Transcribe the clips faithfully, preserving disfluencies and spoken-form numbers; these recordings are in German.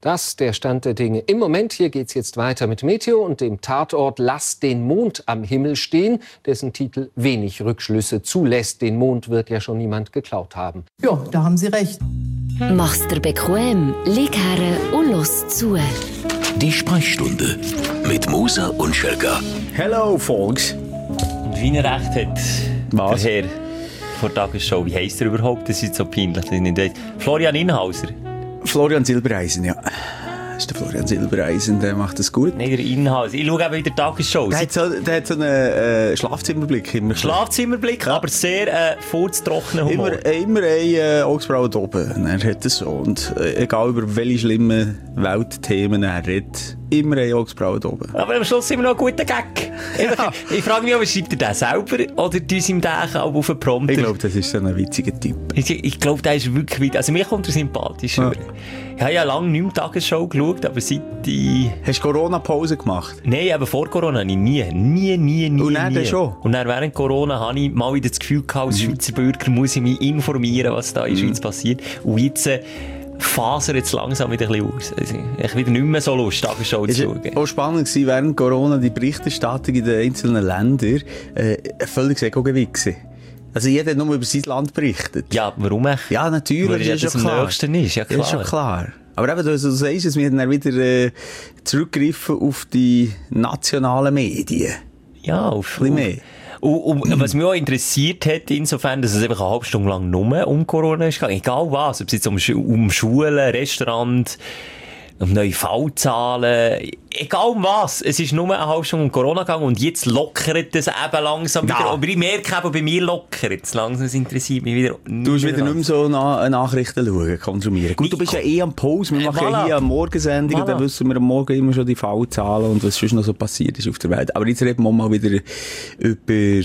Das ist der Stand der Dinge. Im Moment, hier geht's jetzt weiter mit Meteo und dem Tatort Lass den Mond am Himmel stehen, dessen Titel wenig Rückschlüsse zulässt. Den Mond wird ja schon niemand geklaut haben. Ja, da haben Sie recht. Mach's dir bequem, lieg her und los zu. Die Sprechstunde mit Musa und Schelga. Hello, Folks. Und wie er recht hat, was? Der Herr vor der Tagesschau, wie heisst er überhaupt? Das ist so peinlich, dass ich nicht weiß. Florian Inhauser. Florian Silbereisen, ja. Das ist der Florian Silbereisen, der macht das gut. Nein, der Inhauser. Ich schaue eben wieder die Tagesschau. Der hat so, der hat so einen äh, Schlafzimmerblick. Immer Schlafzimmerblick, ja. Aber sehr äh, furztrockenen Humor. Immer, immer eine äh, Augsbraue oben. Er hat das so. Und äh, egal über welche schlimmen Weltthemen er redet, immer eine Augsbraue oben. Aber am Schluss immer noch ein guter Gag. Ja. Ich, ich frage mich, ob schreibt er den selber oder tun ihm den auch auf den Prompter? Ich glaube, das ist so ein witziger Typ. Ich, ich glaube, der ist wirklich... Also mir kommt er sympathisch ja. Ich habe ja lange nicht mehr Tagesschau geschaut, aber seit ich... Hast du Corona-Pause gemacht? Nein, aber vor Corona habe ich nie. Nie, nie, nie, Und dann nie. schon? Und dann während Corona habe ich mal wieder das Gefühl gehabt, als Schweizer Bürger muss ich mich informieren, was da in der Schweiz passiert. Und jetzt... Äh, fasert jetzt langsam wieder ein bisschen aus. Also, ich wieder nicht mehr so Lust, Tagesschau zu schauen. Es war auch spannend gewesen, während Corona die Berichterstattung in den einzelnen Ländern äh, völlig Ego-Gewinn gewesen. Also jeder hat nur über sein Land berichtet. Ja, warum echt? Ja, natürlich, weil das ist ja schon klar. Nächsten ist, ja klar. Das ist schon klar. Aber eben, du sagst es, wir haben dann wieder äh, zurückgegriffen auf die nationalen Medien. Ja, auf... Ein bisschen mehr. Und, und was mich auch interessiert hat, insofern, dass es einfach eine halbe Stunde lang nur um Corona ist gegangen. Egal was, ob es jetzt um, um Schulen, Restaurant, um neue Fallzahlen, egal was. Es ist nur eine halbe Stunde um Corona gegangen und jetzt lockert es eben langsam wieder. Ja. Aber ich merke eben, bei mir lockert es langsam. Es interessiert mich wieder. Du musst wieder nicht mehr so na- Nachrichten schauen, konsumieren. Gut, du bist ja eh am Pause. Wir machen voilà. ja hier eine Morgensendung Voilà. und dann wissen wir am Morgen immer schon die Fallzahlen und was schon noch so passiert ist auf der Welt. Aber jetzt reden wir mal wieder über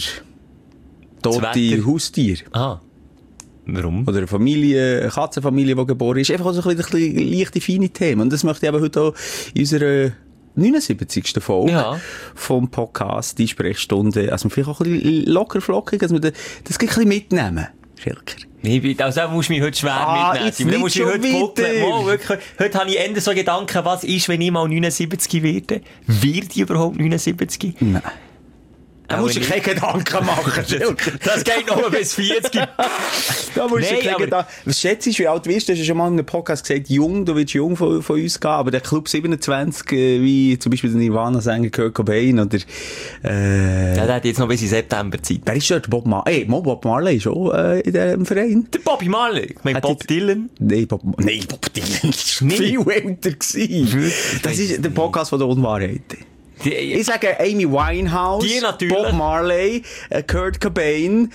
tote Haustiere. Ah. Warum? Oder eine Familie, eine Katzenfamilie, die geboren ist. Einfach so ein bisschen, ein bisschen leichte, feine Themen. Und das möchte ich eben heute auch in unserer neunundsiebzigsten Folge ja. vom Podcast, die Sprechstunde, also vielleicht auch ein bisschen locker flockig, dass wir das ein bisschen mitnehmen. Schilker. Nee, also musst du mich heute schwer ah, mitnehmen. Dann musst du heute putteln. Mal, wirklich, heute habe ich endlich so Gedanken, was ist, wenn ich mal neunundsiebzig werde? Wird ich überhaupt neunundsiebzig? Nein. Da musst du dir keine Gedanken machen. Das geht noch bis vierzig. Da musst nee, du keine Gedanken. Was schätzt du, wie alt wirst du? Du hast ja schon mal in einem Podcast gesagt, jung, du willst jung von, von uns gehen, aber der Club siebenundzwanzig, äh, wie zum Beispiel der Nirvana-Sänger Kurt Cobain oder, äh... Ja, der hat jetzt noch bis in September Zeit. Wer ist dort? Bob Marley? Ey, Bob Marley ist schon, äh, in diesem Verein. Der Bobby Marley. Ich meine, Bob jetzt... Dylan. Nein, Bob, nee, Bob Dylan ist nee. viel älter gewesen. Das ist der Podcast von der Unwahrheit. Die, ich sage Amy Winehouse, die natürlich. Bob Marley, äh, Kurt Cobain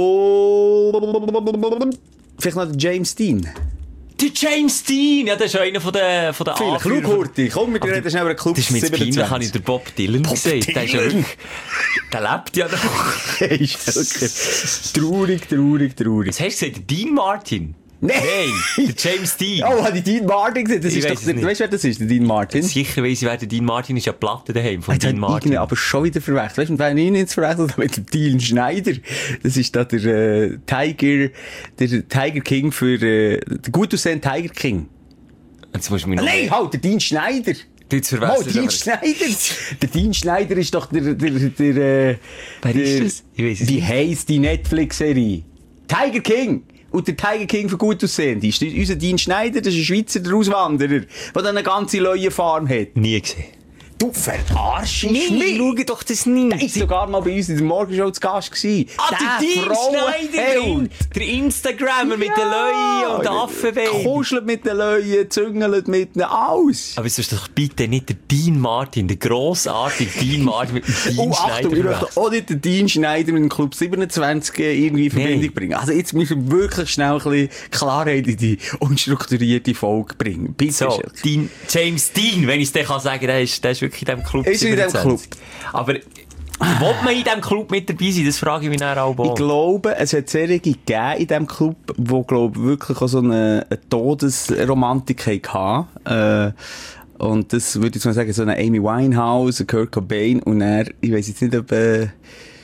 und vielleicht noch der James Dean. Der James Dean, ja, das ist einer von den von der Vielleicht, schau Hurti, komm, wir reden schnell über den Club das ist mit siebenundzwanzig. Peinlich, habe ich den Bob Dylan Bob gesehen. Dylan. Der ist ja wirklich, der lebt ja noch. Hey, okay. Traurig, traurig, traurig. Was hast du gesagt, der Dean Martin? Nein! Nein, der James Dean. Oh, hat die Dean Martin gesehen? Das ich ist doch, der, weißt du, wer das ist, der Dean Martin? Sicher weiss ich, wer der Dean Martin ist. Ja, Platte daheim von Jetzt Dean Martin. Aber schon wieder verwechselt. Weißt du, mit wem ich nicht verwechselt habe? Mit dem Dean Schneider. Das ist da der äh, Tiger, der Tiger King für, äh, der gut aussehende Tiger King. Jetzt musst du mich noch... Nein, halt, der Dean Schneider. Du jetzt Oh, Dean Schneider. Der Dean Schneider ist doch der, der, der, der, wer der, ist das? Ich weiss es wie nicht. heisst die Netflix-Serie? Tiger King. Und der Tiger King für gut aussehen. Die ist unser Dean Schneider, das ist ein Schweizer der Auswanderer, der dann eine ganze neue Farm hat. Nie gesehen. Du verarschst mich. mich. Schau doch das nie. Der ist sogar mal bei uns in der Morgenshow zu Gast gewesen. Ah, der Dean Schneider, der Instagrammer mit den Löwen und den Affenbaby. Kuschelt mit den Löwen, züngelt mit ihnen, alles. Aber es ist doch bitte nicht der Dean Martin, der grossartige Dean Martin mit dem Dean Oh, Schneider. Achtung, ich möchte auch nicht den Dean Schneider mit dem Club siebenundzwanzig irgendwie in Verbindung Nee. bringen. Also jetzt müssen wir wirklich schnell ein bisschen Klarheit in die unstrukturierte Folge bringen. Bitte, So, Dean, James Dean, wenn ich es dir kann sagen, der ist, der ist wirklich in diesem Club. Ist in diesem Club. Aber will man in diesem Club mit dabei sein? Das frage ich mich dann auch. Ich glaube, es hat Serien gegeben in diesem Club, die, glaube wirklich auch so eine, eine Todesromantik hatten. Äh, und das würde ich mal sagen, so eine Amy Winehouse, ein Kurt Cobain und er, ich weiss jetzt nicht, ob, äh,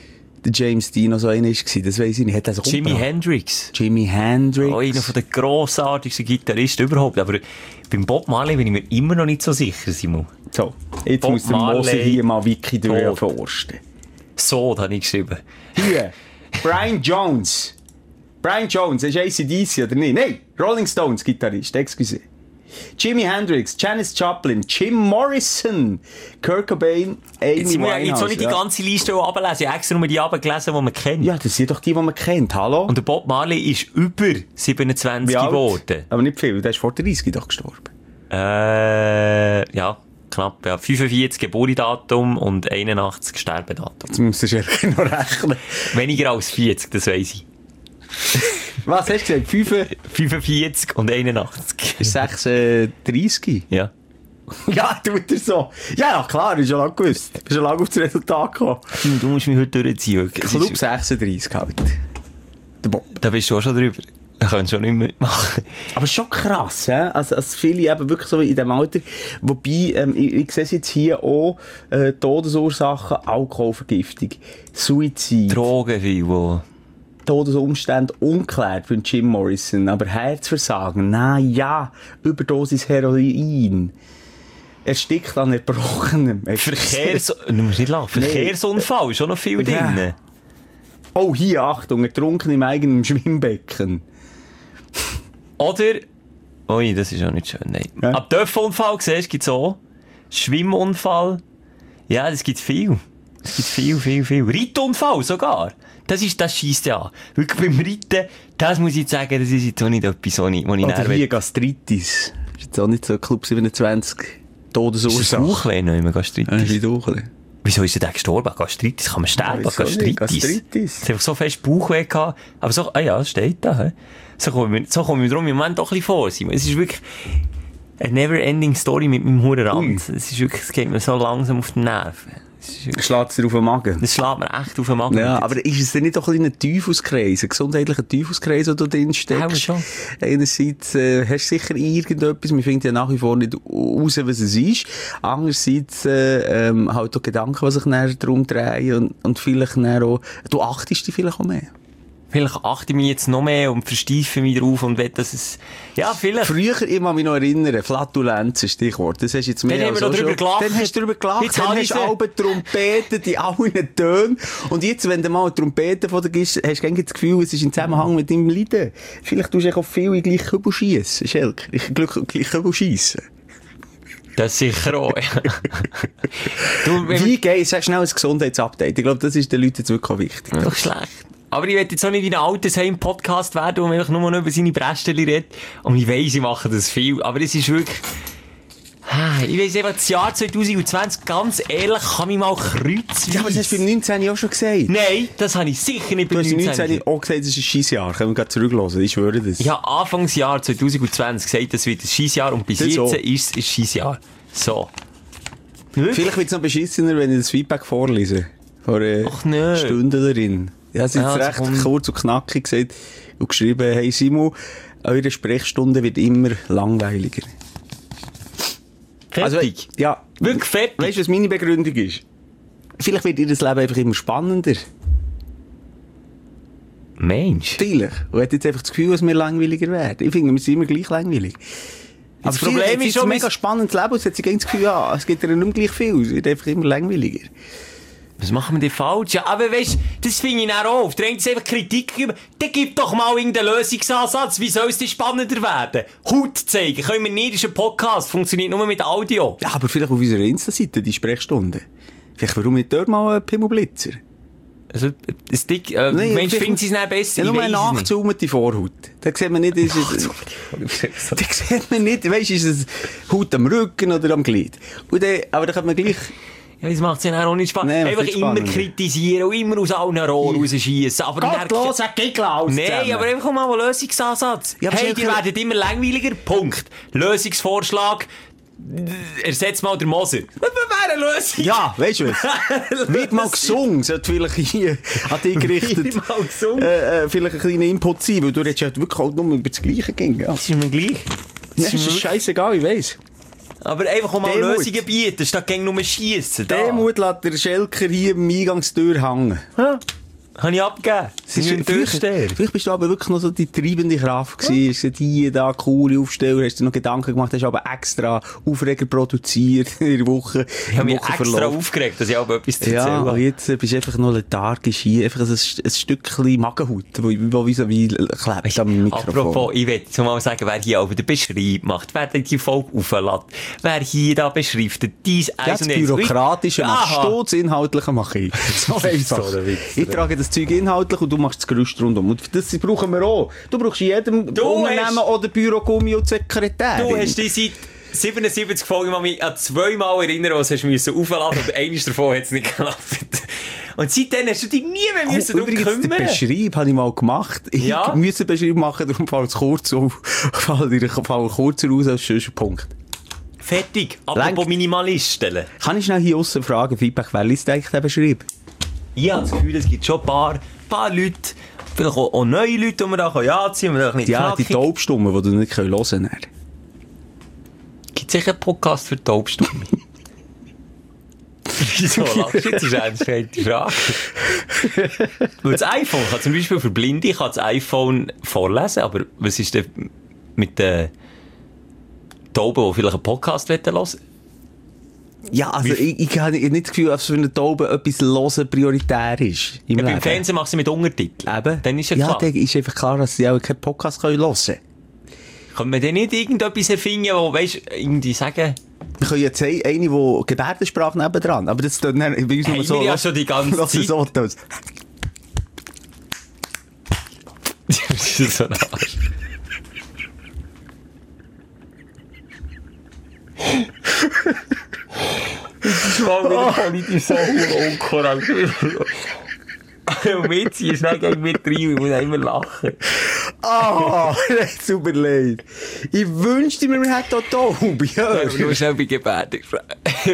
der James Dean noch so einer war, das weiss ich nicht. Hat er so Jimi umgebracht? Hendrix. Jimi Hendrix. Oh, einer von den grossartigsten Gitarristen überhaupt. Aber beim Bob Marley bin ich mir immer noch nicht so sicher, Simon. So, jetzt Bob muss der Mose Marley, hier mal Wiki tot. durchforsten. So, da habe ich geschrieben. Hier, Brian Jones. Brian Jones, ist A C D C oder nicht? Nein, Rolling Stones Gitarrist, excuse. Jimi Hendrix, Janis Joplin, Jim Morrison, Kurt Cobain, Amy Jetzt muss ich jetzt auch Winehouse. nicht die Ja. ganze Liste ablesen. Ich habe extra nur die abgelesen, die man kennt. Ja, das sind doch die, die man kennt. Hallo? Und der Bob Marley ist über siebenundzwanzig Wie alt? geworden. Aber nicht viel, der ist vor dreißig doch gestorben. Äh, ja, knapp. Ja. fünfundvierzig Geburtsdatum und einundachtzig Sterbedatum. Jetzt musst du ja noch rechnen. Weniger als vierzig, das weiss ich. Was hast du gesagt? fünf, fünfundvierzig und einundachtzig. sechsunddreißig? Ja. Ja, tut er so. Ja, ja, klar, ist schon lange gewusst. Ist schon lange auf das Resultat gekommen. Du musst mich heute durchziehen. Es Club ist- sechsunddreißig halt. Der Bob. Da bist du auch schon drüber. Da kannst du schon nicht mehr machen. Aber schon krass, hä? Also, also viele eben wirklich so in diesem Alter. Wobei, ähm, ich, ich sehe jetzt hier auch, äh, Todesursachen, Alkoholvergiftung, Suizid, Drogen viel, wo... Todesumstände unklärt für Jim Morrison, aber Herzversagen, na ja, Überdosis Heroin. Erstickt an Erbrochenem. Verkehrs... Du musst nicht lachen. Nee. Verkehrsunfall ist schon noch viel Ja. drin. Oh, hier, Achtung, ertrunken im eigenen Schwimmbecken. Oder... Ui, das ist auch nicht schön, nein. Ja. Ab Töpfunfall, siehst du, gibt es auch. Schwimmunfall. Ja, das gibt viel. Es gibt viel, viel, viel. Reitunfall sogar. Das ist, das scheisst ja an. Wirklich beim Reiten, das muss ich jetzt sagen, das ist jetzt auch nicht etwas, wo ich, wo ich Oder näher hier will. Gastritis. Ist jetzt auch nicht so Club siebenundzwanzig Ist das Todesursache. Bauchweh noch immer, Ja, Gastritis? ist Bauchweh. Wieso ist er denn gestorben? Gastritis? Kann man sterben? Wieso nicht? Gastritis? Gastritis. Es hat einfach so fest Bauchweh gehabt. Aber so, ah ja, das steht da. He? So komme ich, so komm ich mir darum im Moment doch ein bisschen vor. Simon. Es ist wirklich eine never-ending Story mit meinem Hurenrand. Es ist wirklich, es geht mir so langsam auf den Nerven. Es ist wirklich, Schlägt dir auf den Magen. das schlägt mir echt auf den Magen. Ja, Und aber ist es denn nicht doch ein kleiner Teufelskreis, ein gesundheitlicher Teufelskreis, wo du drin Auch steckst? schon. Einerseits äh, hast du sicher irgendetwas, man findet ja nach wie vor nicht raus, was es ist. Andererseits äh, ähm, halt auch Gedanken, die sich näher darum drehen und, und vielleicht näher auch, du achtest dich vielleicht auch mehr. Vielleicht achte ich mich jetzt noch mehr und versteife mich drauf und will, dass es... Ja, vielleicht. Früher, ich kann mich noch erinnern, Flatulenzen, Stichwort, das hast du jetzt mehr Dann haben als wir noch auch drüber schon- gelacht. Dann hast du darüber gelacht, Jetzt dann habe hast ich du sie. alle Trompeten, die allen Tönen. Und jetzt, wenn du mal eine Trompete von dir gibst, hast du irgendwie das Gefühl, es ist im Zusammenhang mit deinem Leiden. Vielleicht tust du auch viel in gleich Kübel schiessen, Schelker. Ich gleich, gleich Kübel schiessen. Das sicher auch. ja. du, wenn Wie geht es? Schnell ein Gesundheitsupdate. Ich glaube, das ist den Leuten jetzt wirklich auch wichtig. Doch schlecht. Aber ich will jetzt auch nicht wie ein Altersheim-Podcast werden, wo man einfach nur noch über seine Brästchen redet. Und ich weiss, ich mache das viel. Aber es ist wirklich... Ah, ich weiss einfach, das Jahr zwanzig zwanzig, ganz ehrlich, kann mich mal kreuzweise... Ja, aber das hast du beim neunzehn auch schon gesagt. Nein, das habe ich sicher nicht Du beim hast beim neunzehn. neunzehn auch gesagt, es ist ein Scheissjahr. Können wir gerade zurückhören. Ich schwöre das. Ich habe Anfangsjahr zwanzig zwanzig gesagt, das wird ein Scheissjahr und bis Das jetzt so. ist es ein Scheissjahr. So. Vielleicht wird es noch beschissener, wenn ich das Feedback vorlese. Von einer Ach, nö. Stündlerin. Ja, sie hat Ja, recht also komm. kurz und knackig gesagt und geschrieben, hey Simon, eure Sprechstunde wird immer langweiliger. Also, Fertig. ja. Wirklich fertig. Weißt du, was meine Begründung ist? Vielleicht wird ihr das Leben einfach immer spannender. Mensch. Vielleicht. Und hat jetzt einfach das Gefühl, dass wir langweiliger werden. Ich finde, wir sind immer gleich langweilig. Aber Das Problem vielleicht ist ist schon, ein wir- mega spannendes Leben und es hat sich das Gefühl, ja, es gibt ja nicht mehr gleich viel. Es wird einfach immer langweiliger. Was machen wir denn falsch? Ja, aber weißt, das finde ich dann auch. Auf der einen Seite einfach Kritik geben. Dann gib doch mal irgendeinen Lösungsansatz. Wie soll es denn spannender werden? Haut zeigen. Können wir nicht, ist ein Podcast. Funktioniert nur mit Audio. Ja, aber vielleicht auf unserer Insta-Seite, die Sprechstunde. Vielleicht warum nicht dort mal einen Pimmelblitzer? Also, das Dick, äh, Nein, Mensch, vielleicht- findet sie es nicht besser? Ja, nur Ich eine weiss es nicht. nachgezoomte Vorhaut. Da sieht man nicht, ist es, da sieht man nicht, weisst, ist es Haut am Rücken oder am Glied. Und dann, aber da kann man gleich, Ja, das macht es ja auch nicht spannend. Nee, Einfach nicht immer spannend. kritisieren und immer aus allen Rohren rausschießen. Aber dann- sag Gegel aus. Nein, aber einfach mal einen Lösungsansatz. Ja, aber hey, sicher- die werden immer langweiliger. Punkt. Lösungsvorschlag. Ersetz mal den Moser. Das wäre eine Lösung. Ja, weißt du was? Wird mal gesungen, sollte vielleicht hier an dich gerichtet. Wird mal gesungen. Äh, äh, vielleicht ein kleiner Input sein, weil du redest ja wirklich auch nur über das Gleiche ging. Ja. Das ist mir gleich. Das ist mir- scheißegal, ich weiss. Aber einfach mal Demut. Lösungen bieten, statt gegen nur schiessen. Da. Demut lässt der Schelker hier im Eingangstür hängen. Ja. Habe ich abgegeben. Sie sind Durchsteher. Vielleicht bist du aber wirklich noch so die treibende Kraft gewesen. Hast gesagt, hier, da, coole Aufsteller, hast du noch Gedanken gemacht, hast aber extra Aufreger produziert in der Woche. Ich habe mich extra verlaufen. aufgeregt, dass ich aber etwas zu erzählen habe. Ja, und jetzt bist du einfach noch lethargisch hier, einfach ein, ein Stückchen Magenhaut, wo, wo wie so wie klebt am Mikrofon. Apropos, ich will jetzt mal sagen, wer hier aber den Beschreib macht, wer die Folge auflässt, wer hier da beschriftet, dies, eins und eins. Das Bürokratische machst du, das Inhaltliche mache ich. So einfach. So ich trage das Zeug inhaltlich und du machst das Gerüst rundum. Und das brauchen wir auch. Du brauchst in jedem du Unternehmen hast, oder Bürogummi und Sekretärin. Du hast dich seit siebenundsiebzig Folgen mich an zweimal erinnern, was hast du müssen aufladen und eines davon hat es nicht geklappt. Und seitdem hast du dich nie mehr oh, müssen darum kümmern. Den Beschreib habe ich mal gemacht. Ich ja? musste einen Beschreib machen, darum fällt es kurz auf. Fällt kurzer raus als schönster Punkt. Fertig. Apropos Minimalist stellen. Kann ich schnell hier aussen fragen, Feedback, wer liest eigentlich den Beschreib? Ich habe das Gefühl, es gibt schon ein paar, paar Leute, vielleicht auch, auch neue Leute, die wir da anziehen können. Ja, die Taubstummen, die du nicht hören können. Gibt es sicher einen Podcast für Taubstummen? Wieso lachst du jetzt? Das ist eine entscheidende Frage. Weil das iPhone kann zum Beispiel für Blinde kann das iPhone vorlesen, aber was ist denn mit den Tauben, die vielleicht einen Podcast hören wollen? Ja, also ich, ich habe nicht das Gefühl, dass für eine Taube etwas hören prioritär ist. Ja, beim Fernsehen machen sie mit Untertiteln. Eben. Dann ist ja klar. Ja, dann ist einfach klar, dass sie auch keinen Podcast hören können. Kann man denn nicht irgendetwas erfinden, wo, weißt, irgendwie sagen... Wir können jetzt eine, die Gebärdensprache nebendran, aber das ist dann bei uns hey, nur so... ja schon die ganze Zeit. So aus. Das ist so ein Arsch. Das ist mal wieder politisch so unkorrekt. Und Witzi ist nicht gegen mit rein, ich muss immer lachen. Ah, das ist super leid. Ich wünschte mir, man hätte auch Taube. Ja, du musst auch bei Gebärdensprache.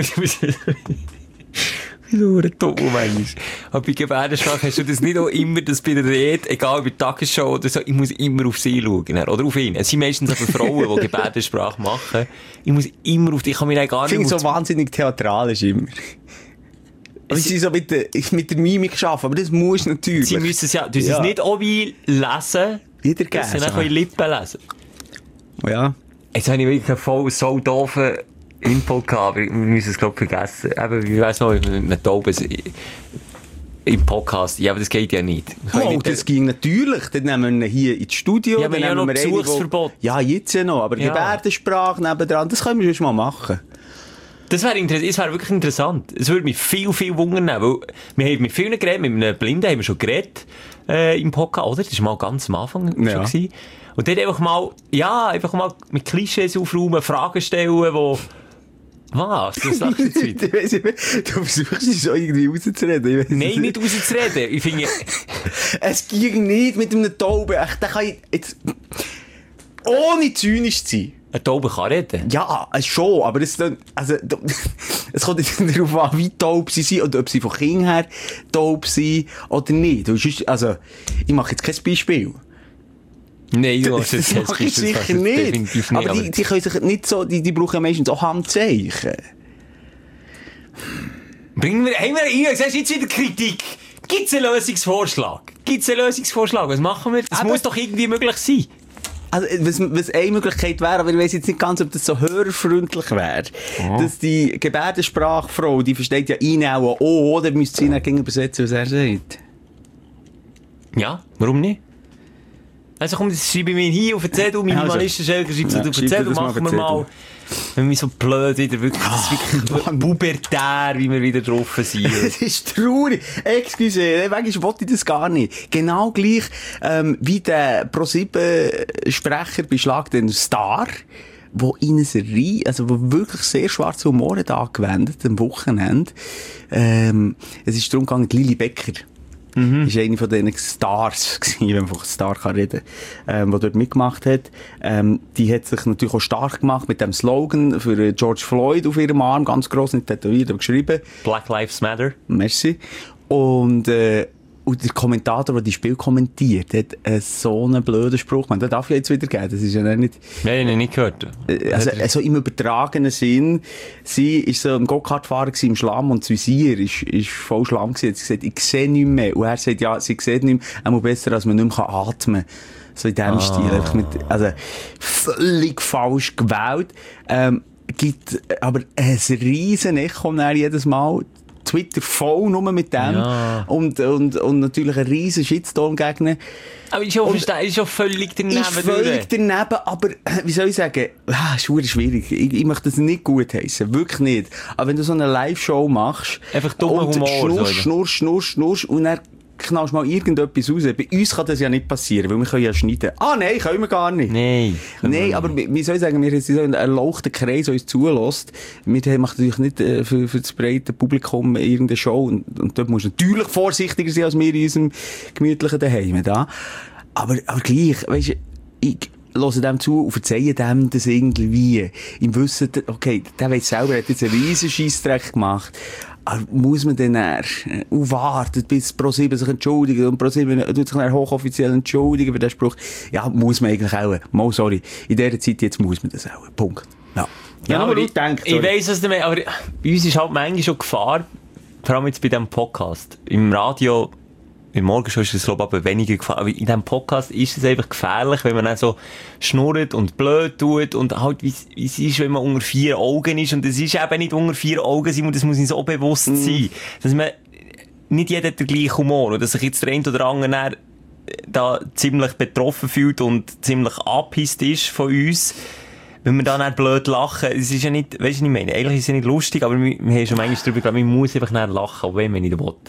Wieso ein dumm meinst. Aber bei Gebärdensprache hast du das nicht auch immer, dass bei der Rede, egal bei der Tagesshow oder so, ich muss immer auf sie schauen. Oder auf ihn. Es sind meistens aber Frauen, die Gebärdensprache machen. Ich muss immer auf die, ich kann mich gar nicht... Ich finde es so wahnsinnig theatralisch immer. Sie sind so mit der, mit der Mimik arbeiten, aber das muss natürlich. Sie müssen es ja, du musst es nicht auch wie lesen, wiedergeben. dass sie dann Lippen lesen. Ja. Jetzt habe ich wirklich einen voll so doofen Input gehabt, aber wir müssen es, glaube ich, vergessen. Eben, wie weiss noch, mit Tauben im Podcast. Ja, aber das geht ja nicht. Oh, nicht das ging natürlich. Dann nehmen wir ihn hier ins Studio. Ja, wir haben ja noch Besuchsverbot. Ja, jetzt ja noch, aber ja. Gebärdensprache nebendran, das können wir schon mal machen. Das wäre inter- wär wirklich interessant. Es würde mich viel, viel wundern, weil wir haben mit vielen geredet, mit einem Blinden haben wir schon geredet, äh, im Podcast, oder? Das war mal ganz am Anfang ja. schon gewesen. Und dort einfach mal, ja, einfach mal mit Klischees aufräumen, Fragen stellen, wo, was? Das sagst du jetzt wieder. Du versuchst es so irgendwie rauszureden. Nein, nicht rauszureden. Ich finde... Es ging nicht mit einem Tauben. Da kann ich jetzt... Ohne zynisch zu sein. Eine Taube kann reden? Ja, schon, aber es, also, es kommt nicht darauf an, wie taub sie sind oder ob sie von Kind her taub sind oder nicht. Also, ich mache jetzt kein Beispiel. Nein, du machst jetzt kein Beispiel. Das mache ich sicher nicht. nicht. Aber, aber die, die können sich nicht so, die, die brauchen meistens auch Handzeichen. Bringen wir, haben wir, hier, siehst du jetzt wieder Kritik? Gibt's einen Lösungsvorschlag? Gibt's einen Lösungsvorschlag? Was machen wir? Das aber muss doch irgendwie möglich sein. Also, was, was eine Möglichkeit wäre, aber ich weiss jetzt nicht ganz, ob das so hörerfreundlich wäre, oh. dass die Gebärdensprachfrau, die versteht ja ihn auch, oh, oder müsste sie ihn gegen übersetzen, was er sagt. Ja, warum nicht? Also komm, das schreibe ich mir hier auf den Zettel, Minimalisten-Schelker, schreibst du auf den Zettel, machen wir mal. Wenn wir so blöd wieder, wirklich, das ist wirklich pubertär, wie wir wieder drauf sind. Das ist traurig. Excuse, manchmal wollte ich das gar nicht. Genau gleich, ähm, wie der Pro sieben Sprecher bei Schlag den Star, wo in einer Serie, also wo wirklich sehr schwarze Humor hat angewendet, am Wochenende. Ähm, es ist darum gegangen, Lili Becker. Mhm. Ist eine von diesen Stars gewesen, wenn man von Star kann reden, ähm, die dort mitgemacht hat. Ähm, die hat sich natürlich auch stark gemacht mit dem Slogan für George Floyd auf ihrem Arm, ganz gross, nicht tätowiert, aber geschrieben. Black Lives Matter. Merci. Und, äh, und der Kommentator, der die Spiel kommentiert, hat äh, so einen blöden Spruch. Man, den darf ich jetzt wieder geben. Das ist ja nicht... Nein, ich habe nicht gehört. Äh, also, also im übertragenen Sinn, sie ist so im Go-Kart-Fahrer im Schlamm und das Visier ist, ist voll Schlamm gewesen. Sie hat gesagt, ich sehe nicht mehr. Und er sagt, ja, sie sieht nicht mehr, einmal besser, als man nicht mehr atmen kann. So in diesem ah. Stil. Einfach mit, also, völlig falsch gewählt. Ähm, gibt aber ein riesen Echo jedes Mal. Twitter voll nur mit dem. Ja. Und, und, und natürlich ein riesen Shitstorm gegen. Aber ich hoffe, ist schon völlig daneben. Ist völlig daneben, aber, wie soll ich sagen, ah, ist verdammt schwierig. Ich, ich möchte das nicht gut heissen. Wirklich nicht. Aber wenn du so eine Live-Show machst. Einfach dummer Humor. Schnurst, schnurst, schnurst, schnurst, und dann knallst mal irgendetwas raus. Bei uns kann das ja nicht passieren, weil wir können ja schneiden. Ah, nein, können wir gar nicht. Nein. Nein, aber wie soll ich sagen, wir sind so ein erlauchter Kreis, der uns zulässt. Wir machen natürlich nicht äh, für, für das breite Publikum irgendeine Show. Und, und dort musst du natürlich vorsichtiger sein, als wir in unserem gemütlichen Daheim. Da. Aber, aber gleich, weisst du, ich höre dem zu und verzeihe dem das irgendwie. Im Wissen, okay, der weiss selber, er hat jetzt einen riesen Scheissdreck gemacht. Aber muss man dann äh, warten, bis ProSieben sich entschuldigt und ProSieben tut sich dann hochoffiziell entschuldigen für den Spruch? Ja, muss man eigentlich auch. Mal sorry. In dieser Zeit jetzt muss man das auch. Punkt. Ja. Ja, ja, aber ich, denke, ich weiss, was du meinst, aber bei uns ist halt manchmal schon Gefahr, vor allem jetzt bei diesem Podcast. Im Radio, im Morgenshow ist das, glaube ich, aber weniger Gefahr. Aber in diesem Podcast ist es einfach gefährlich, wenn man dann so schnurrt und blöd tut und halt, wie es ist, wenn man unter vier Augen ist. Und es ist eben nicht unter vier Augen sein, und das muss uns so bewusst mm. sein, dass man, nicht jeder hat den gleichen Humor, und dass sich jetzt der eine oder andere da ziemlich betroffen fühlt und ziemlich angepisst ist von uns. Wenn wir dann nicht blöd lachen, es ist ja nicht, weißt du, was ich meine? Eigentlich ist es ja nicht lustig, aber wir, wir haben schon manchmal darüber geglaubt, man muss einfach nicht lachen, auch wenn man nicht will.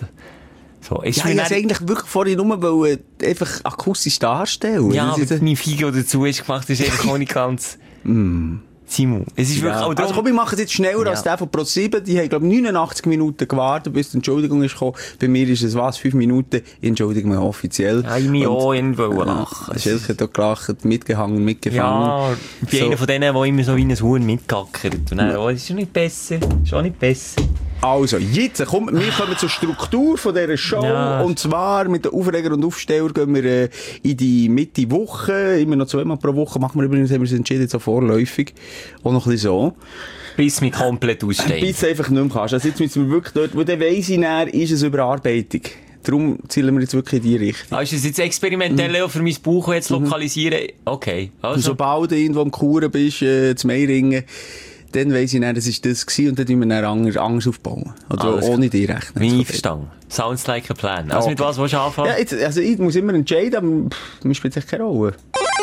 So, ist ja, ich wollte eigentlich wirklich vorhin nur wollen, einfach akustisch darstellen. Ja, aber mein Figo dazu ist gemacht, ist einfach auch nicht ganz... mm. Simon, es ist ja. wirklich auch darum... Also komm, wir machen es jetzt schneller ja. als der von ProSieben. Die haben, glaube ich, neunundachtzig Minuten gewartet, bis die Entschuldigung ist gekommen. Bei mir ist es was, fünf Minuten. Ich entschuldige mich offiziell. Ja, ich mich auch irgendwo lachen. Schelke hat auch gelacht, mitgehangen, mitgefangen. Ja, ich bin so. Einer von denen, der immer so wie ein Huhn mitgackert. Und dann, oh, das ist schon nicht besser. Schon nicht besser. Also, jetzt, komm, wir kommen zur Struktur von dieser Show. Ja. Und zwar mit den Aufreger und Aufsteller gehen wir äh, in die Mitte Woche. Immer noch zweimal pro Woche. Machen wir übrigens, haben wir uns entschieden, so vorläufig. Auch noch ein bisschen so. Bis wir komplett ausstehen. Bis du einfach nicht mehr kannst. Also jetzt müssen wir wirklich dort, wo dann weiss ich näher, ist es Überarbeitung. Darum zielen wir jetzt wirklich in die Richtung. Ah, ist das jetzt experimentell mhm. für mein Buch jetzt lokalisieren? Okay. Also. Und sobald du irgendwo am Kuren bist, äh, zum Meiringen, dann weiss ich nicht, das war das gewesen, und dann tun wir dann anders, anders aufbauen. Oder also ohne die rechnen. Wie verstanden. Sounds like a plan. Also okay. Mit was willst du anfangen? Ja, jetzt, also ich muss immer entscheiden, aber pff, mir spielt echt keine Rolle.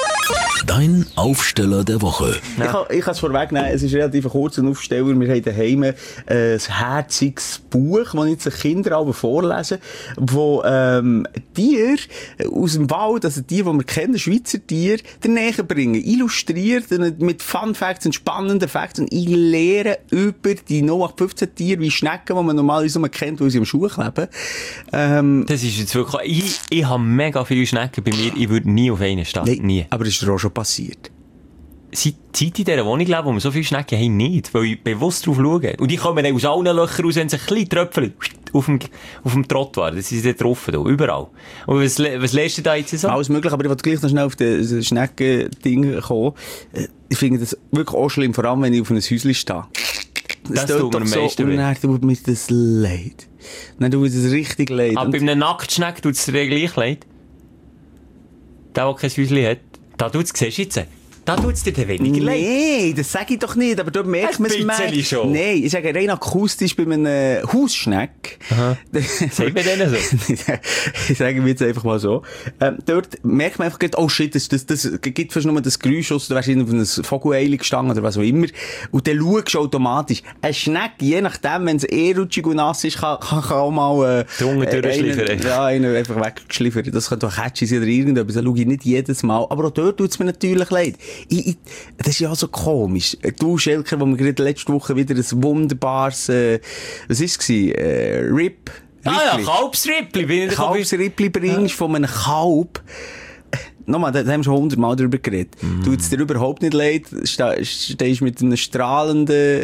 Dein Aufsteller der Woche. Ja. Ich kann, ich kann es vorwegnehmen, es ist relativ ein kurzer Aufsteller. Wir haben daheim äh, ein herziges Buch, das jetzt die Kinder alle vorlesen, wo ähm, Tiere aus dem Wald, also Tiere, die wir kennen, Schweizer Tiere, näher bringen. Illustriert mit Fun Facts und spannenden Facts. Und ich lehre über die null acht fünfzehn Tiere wie Schnecken, die man normalerweise nur kennt, weil sie im Schuh kleben. Ähm, das ist jetzt wirklich... Ich, ich habe mega viele Schnecken bei mir, ich würde nie auf einen stehen. Nee, nie. Aber das ist auch schon passiert. Seit, seit in dieser Wohnung lebe, wo wir so viele Schnecken haben, nicht. Weil ich bewusst drauf schaue. Und die kommen dann aus allen Löchern raus, wenn sie ein bisschen tröpfeln. Auf dem, auf dem Trottoir. Das ist dort drauf, da, überall. Und was, was lernst du da jetzt so? Alles möglich, aber ich wollte gleich noch schnell auf das Schnecken-Ding kommen. Ich finde das wirklich auch schlimm, vor allem wenn ich auf einem Häuschen stehe. Das, das tut mir am meisten weh. Und dann tut mir das leid. Dann tut mir das richtig leid. Aber bei einem Nacktschneck tut es dir gleich leid? Der, der kein Häuschen hat. Da tut's, siehst du jetzt? Da tut's dir dann weniger leid. Nee, das sage ich doch nicht, aber dort merkt man es mehr. Schon. Nein, ich sage rein akustisch bei einem äh, Hausschneck. Aha. Sagt man denen so? Ich sage mir jetzt einfach mal so. Ähm, dort merkt man einfach, oh shit, das, das, das gibt fast nur das Geräusch aus, du wärst auf einem Vogelei gestanden oder was auch immer. Und dann schaust du automatisch. Ein Schneck, je nachdem, wenn es eh rutschig und nass ist, kann, kann, kann auch mal, äh, einen durchschliffern. Ja, einen einfach weggeschliffert. Das könnte auch catchy sein oder irgendetwas. Da schaue ich nicht jedes Mal. Aber auch dort tut's mir natürlich leid. Ich, ich, das ist ja so komisch. Du, Schelker, wo wir gerade letzte Woche wieder ein wunderbares, äh, was ist es gewesen? Äh, Rip. Ah ja, Kalbsrippli. Kalbsrippli bringst ja. Von einem Kalb. Nochmal, da, da haben wir schon hundertmal drüber geredet. Mm. Tut es dir überhaupt nicht leid? Ste, stehst mit einem strahlenden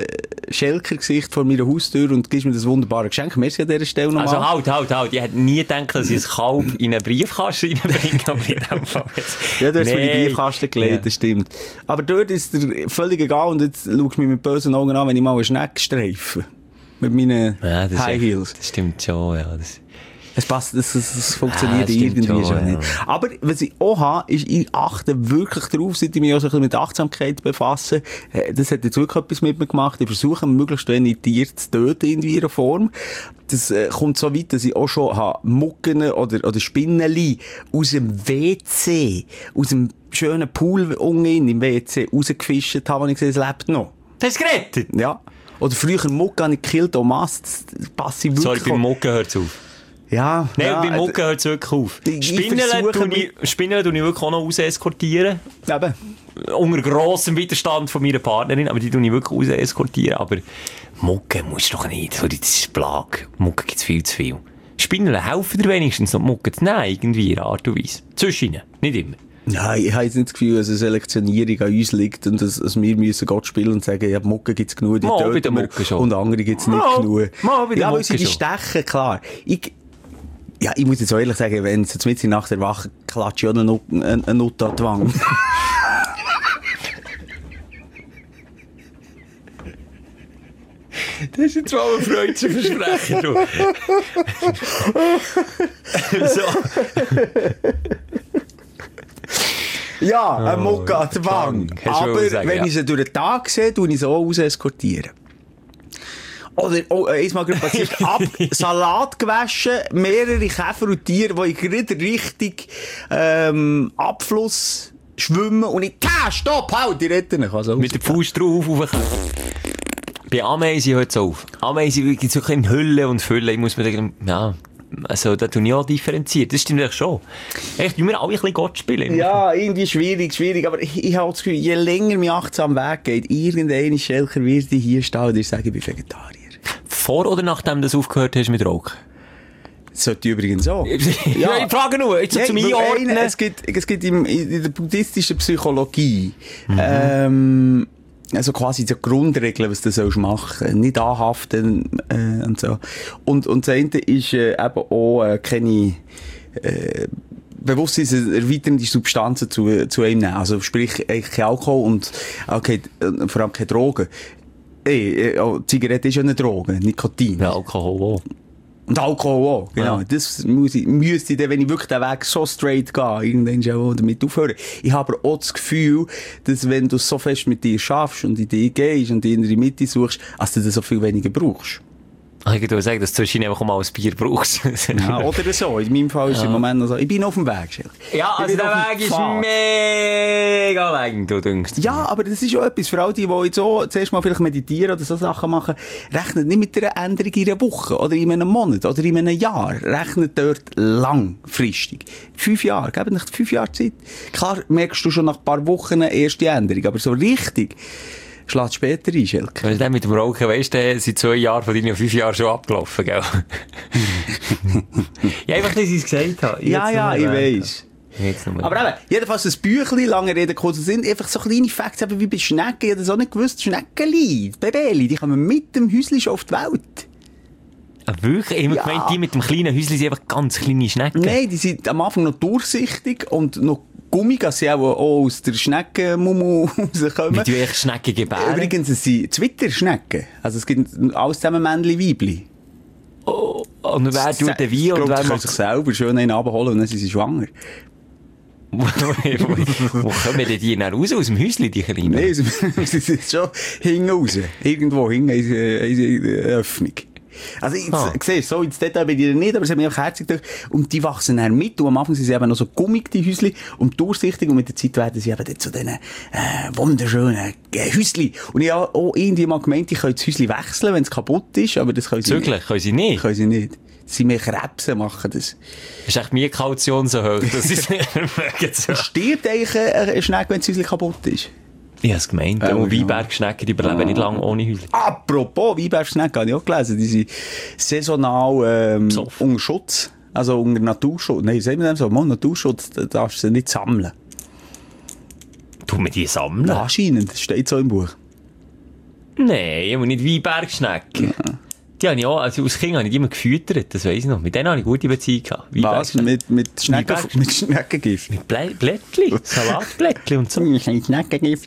Schelker-Gesicht vor meiner Haustür und gibst mir das wunderbare Geschenk. Merci an dieser Stelle nochmal. Also halt, halt, halt. Ich hätte nie gedacht, dass ich ein Kalb in einen Briefkasten reinbringe, aber in dem Fall jetzt. Ja, du hast mir Nee. die Briefkasten gelegt, Ja. das stimmt. Aber dort ist dir völlig egal und jetzt schaust du mich mit bösen Augen an, wenn ich mal eine Schnecke streife. Mit meinen Ja, das High ist- Heels. Das stimmt schon, ja. Das Es passt, das, das, das funktioniert Ah, das stimmt irgendwie schon, schon ja. nicht. Aber was ich auch habe, ist, ich achte wirklich darauf, seit ich mich auch so ein bisschen mit Achtsamkeit befasse. Äh, Das hat jetzt wirklich etwas mit mir gemacht. Ich versuche, möglichst wenig Tiere zu töten in ihrer Form. Das äh, kommt so weit, dass ich auch schon habe Mucken oder, oder Spinneli aus dem W C, aus dem schönen Pool unten im W C rausgefischt habe, und ich sehe, es lebt noch. Das ist gerettet! Ja. Oder früher Mucke habe ich gekillt, oh Mast, das passe ich wirklich. Sorry, beim auf. Mucken hört es auf. Ja. Nein, ja, beim äh, Mucken hört es wirklich auf. Ich- ich Spinnen versuche tue mich- ich, Spinnen tue ich wirklich auch noch raus eskortieren. Eben. Unter grossem Widerstand von meiner Partnerin, aber die tue ich wirklich raus eskortieren. Aber Mucken musst du doch nicht. So, das ist Plage. Mucken gibt es viel zu viel. Spinnen helfen dir wenigstens noch Mucken zu nehmen, irgendwie in einer Art und Weise. Zwischen ihnen, nicht immer. Ja, ich habe jetzt nicht das Gefühl, dass eine Selektionierung an uns liegt und dass, dass wir müssen Gott spielen und sagen, ja, Mucke gibt's genug, die Mal bei töten der wir, Mucke schon. und andere gibt's nicht Mal- genug. mal bei der ja, weil Mucke sie die schon. stechen, klar. Ich, ja, ich muss jetzt auch ehrlich sagen, wenn sie mitten in der Nacht erwachen, klatsche ich auch eine Nut- eine eine Nutte an die Wange. Das ist jetzt mal eine Freude zu versprechen, du. So. Ja, eine Mucke an die Wange. Hast du Aber wohl sagen, wenn ja. ich sie durch den Tag sehe, tue ich sie auch raus eskortieren. Oder, oh, äh, eins mal gerade passiert, ab, Salat gewaschen, mehrere Käfer und Tiere, die in gerade richtig, ähm, Abfluss schwimmen und ich, ah, stopp, halt, die retten mich. Also, Mit der Faust drauf, raufkommen. Bei Ameisen hört es auf. Ameisen gibt es wirklich in Hülle und Fülle. Ich muss mir denken, ja, also da tue ich auch differenziert. Das stimmt eigentlich schon. Echt, wir alle ein bisschen Gott spielen. Ja, irgendwie schwierig, schwierig, aber ich, ich habe das Gefühl, je länger mir achtsam Weg geht, irgendein Schelker wird ich hier stehen und ich sage, ich bin Vegetarier. Vor oder nachdem du das aufgehört hast mit Rauchen? Das sollte übrigens auch. Ja, ich frage nur, jetzt Nein, zum weil Einordnen. eine- Es gibt, es gibt im, in der buddhistischen Psychologie, ähm, also quasi so Grundregeln, was du sollst machen. Nicht anhaften, äh, und so. Und, und das eine ist, äh, eben auch, äh, keine, äh, bewusstseinserweiternde Substanzen zu, zu einem nehmen. Also, sprich, eigentlich kein Alkohol und auch kein, äh, vor allem keine Drogen. Ey, äh, oh, Zigarette ist ja eine Droge, Nikotin. Ja, Alkohol auch. Und Alkohol auch, genau. Ja. Das muss ich, müsste ich dann, wenn ich wirklich den Weg so straight gehe, irgendwann schon auch damit aufhören. Ich habe aber auch das Gefühl, dass wenn du so fest mit dir schaffst und in dich gehst und die innere Mitte suchst, dass du das so viel weniger brauchst. Ich würde sagen, dass du zwischen einfach mal ein Bier brauchst. Ja, oder so. In meinem Fall ist es im Moment noch so. Ich bin auf dem Weg, Schild. Ja, Ich also bin der auf dem Weg ist Pfad. mega lang, du denkst. Ja, aber das ist auch etwas für all die, die jetzt so zuerst mal vielleicht meditieren oder so Sachen machen. Rechnet nicht mit einer Änderung in einer Woche oder in einem Monat oder in einem Jahr. Rechnet dort langfristig. Fünf Jahre, gebt nicht fünf Jahre Zeit. Klar merkst du schon nach ein paar Wochen eine erste Änderung, aber so richtig schlägt später ein, Schelke. Wenn du dann mit dem Rauchen weisst, dann sind zwei Jahre von deinen fünf Jahren schon abgelaufen, gell? Ja, einfach, dass ich es gesagt habe. Ja, Jetzt ja, nur ich erwähnt. weiss. Jetzt nur Aber eben, jedenfalls ein Büchlein, lange Rede, kurzer Sinn, einfach so kleine Facts eben wie bei Schnecken. Ich habe das auch nicht gewusst. Schneckeli, Babeli, die kommen mit dem Häuschen schon auf die Welt. Ah, wirklich? Ich habe Ja. gemeint, die mit dem kleinen Häuschen sind einfach ganz kleine Schnecken. Nein, die sind am Anfang noch durchsichtig und noch gummig, dass sie auch aus der Schneckenmumu rauskommen. Wie du echt Schnecken gebären. Übrigens, es sind Zwitterschnecken. Also es gibt alles zusammen Männchen, Weibli. Oh, und wer tut den wie und Ich glaub, wer die können macht... sich selber schön einen abholen und dann sind sie schwanger. wo, wo kommen denn die dann raus aus dem Häuschen, die Kleinen? Nein, sie sind schon hinten raus. Irgendwo hinten in eine Öffnung. Also, jetzt, Ah. siehst du, so ins Detail bin ich nicht, aber es hat mich einfach herzig gedacht. Und die wachsen dann mit. Und am Anfang sind sie eben noch so gummig, die Häusli, und durchsichtig. Und mit der Zeit werden sie eben dann zu diesen, äh, wunderschönen äh, Häusli. Und ich habe auch irgendwie mal gemeint, ich könnte das Häusli wechseln, wenn es kaputt ist, aber das können sie nicht. Züglich können sie nicht. Können sie nicht. Sie mehr Krebse machen das. Ist echt meine Kaution so hoch, dass sie es nicht mögen. So. Stirbt eigentlich ein ein Schnecke, wenn das Häusli kaputt ist? Ich habe es gemeint. Ja, Und ja. Weinbergschnecken, die überleben nicht lange ohne Häuschen. Apropos, Weinbergschnecken habe ich auch gelesen. Die sind saisonal ähm, Besoffen. unter Schutz. Also unter Naturschutz. Nein, sagen wir dem so? Mal Naturschutz, da darfst du sie nicht sammeln. Tun wir die sammeln? Anscheinend, das steht so im Buch. Nein, aber nicht Weinbergschnecken. Ja. Die habe ich auch, also als Kind habe ich die immer gefüttert, das weiss ich noch. Mit denen habe ich gute Beziehung gehabt. Was? Mit, mit, Schnecken, mit Schneckengift? Mit Blä- Blättli, Salatblättli und so. Ich habe Schneckengift.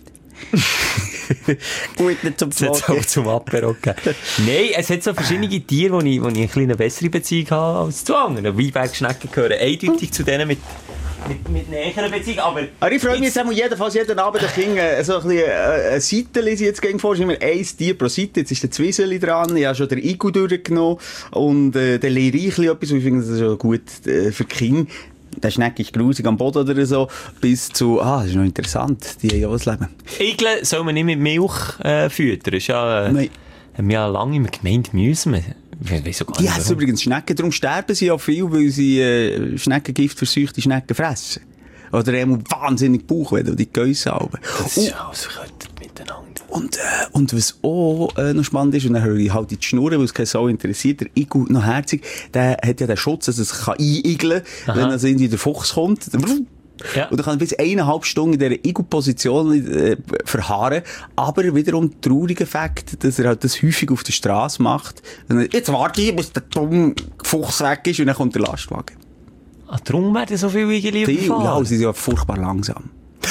Gut, nicht zum Flotten. Das hat auch zum Apero gegeben. Nein, es hat so verschiedene Tiere, wo ich, wo ich eine kleine bessere Beziehung habe als zu anderen. Weinbergschnecken gehören eindeutig zu denen mit... Mit, mit näheren Beziehungen, aber... aber ich freue mich jetzt jedenfalls jeden Abend ein bisschen, äh, so ein bisschen äh, eine Seite lese ich jetzt gegen vor, immer ein Tier pro Seite, jetzt ist der Zwieseli dran, ich habe schon den Igu durchgenommen und äh, dann lehre ich etwas, ich finde das ist schon gut äh, für die Kinder. Der Schnecke ist grusig am Boden oder so, bis zu, ah, das ist noch interessant, die haben ja was leben. Igel soll man nicht mit Milch äh, füttern, das ist ja... Äh, Nein. Haben wir ja lange immer gemeint, müssen wir. Ich die ja, essen übrigens Schnecken, darum sterben sie ja viel, weil sie äh, Schneckengift verseuchte Schnecken fressen. Oder eben wahnsinnig Bauch, wenn die Gäuse haben. Das ist ja alles verkettet miteinander. Und, äh, und was auch äh, noch spannend ist, und dann höre ich halt die Schnurren, weil es keinen so interessiert, der Igu noch herzig, der hat ja den Schutz, dass er sich einigeln kann, wenn also irgendwie der Fuchs kommt. Ja. Und dann kann er bis eineinhalb Stunden in dieser Igu-Position äh, verharren. Aber wiederum der traurige Fakt, dass er halt das häufig auf der Straße macht. Und dann, jetzt warte ich, bis der dumme Fuchs weg ist und dann kommt der Lastwagen. Ah, darum werden so viele Igel überfahren? Ja, sie sind ja furchtbar langsam.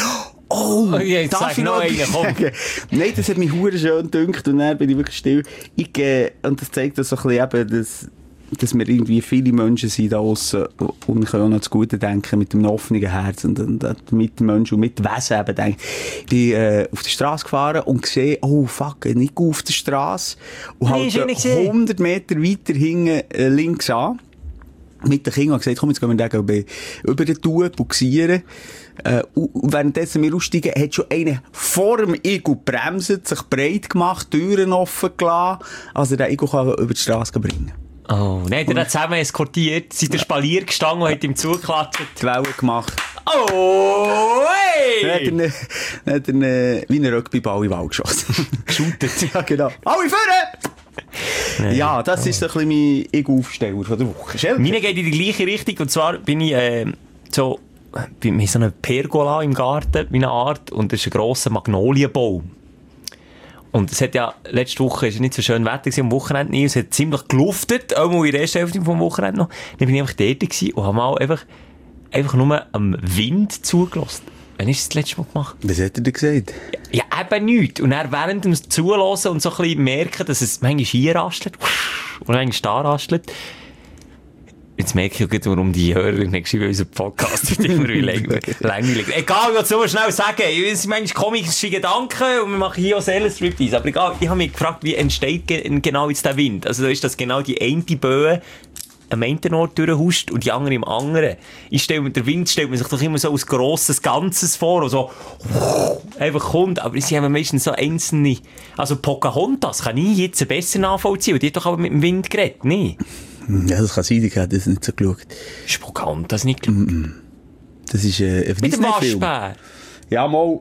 Oh, oh ja, darf ich noch einen? Komm. Nein, das hat mich hure schön gedünkt und dann bin ich wirklich still. Ich, äh, und das zeigt das so ein bisschen eben, dass dass wir irgendwie viele Menschen sind da draussen und wir können auch noch das Gute denken mit dem offenen Herz und, und, und mit den Menschen und mit Wesen eben denken. Ich bin äh, auf der Straße gefahren und gesehen, oh fuck, nicht auf der Straße und nee, halt äh, hundert Meter weiter hinten äh, links an. Mit den Kindern gesagt, komm, jetzt gehen wir den über den Tour buxieren. Äh, und währenddessen wir aussteigen, hat schon einer vor dem Igu bremset, sich breit gemacht, Türen offen gelassen, also den Igu kann über die Straße bringen. Oh, nein, der hat zusammen eskortiert, sind der Spalier gestanden und hat ihm zugeklatscht. Die Welle gemacht. Oh, hey! Dann hat er, eine, dann hat er eine, wie ein Rugbyball in den Wald geschossen. Geschootet. Ja, genau. Alle vorne! Nee. Ja, das ist so ein bisschen mein Ego-Aufsteller von der Woche. Schelke. Meine geht in die gleiche Richtung, und zwar bin ich, äh, so, bei so einer Pergola im Garten, wie eine Art, und das ist ein grosser Magnolienbaum. Und es hat ja, letzte Woche ist nicht so schön Wetter gewesen, am Wochenende nicht, es hat ziemlich geluftet, auch mal in der ersten Hälfte vom Wochenende noch. Dann bin ich einfach dort gewesen und habe mal einfach, einfach nur am Wind zugelassen. Wann ist das, das letzte Mal gemacht? Was hat er denn gesagt? Ja, ja, eben nichts. Und dann während dem Zulassen und so ein bisschen merken, dass es manchmal hier rastelt und manchmal da rastelt. Jetzt merke ich auch, warum die Hörerin nicht geschrieben, unser Podcast wird immer langweilig. Egal, ich will es nur schnell sagen. Es sind manchmal komische Gedanken und wir machen hier auch Seelenstriptease. Aber egal, ich habe mich gefragt, wie entsteht ge- genau jetzt der Wind? Also ist das genau die eine Böe am einen Ort durchhuscht und die andere im anderen. Ich stelle mir, der Wind stellt man sich doch immer so als grosses Ganzes vor, und so einfach kommt, aber sie haben meistens so einzelne. Also Pocahontas kann ich jetzt besser nachvollziehen, die hat doch aber mit dem Wind geredet, nicht? Ja, das kann sein, ich habe das nicht so geschaut. Ist Pocahontas nicht geschaut? Mm-mm. Das ist äh, ein mit dem Waschbär? Ja, mal.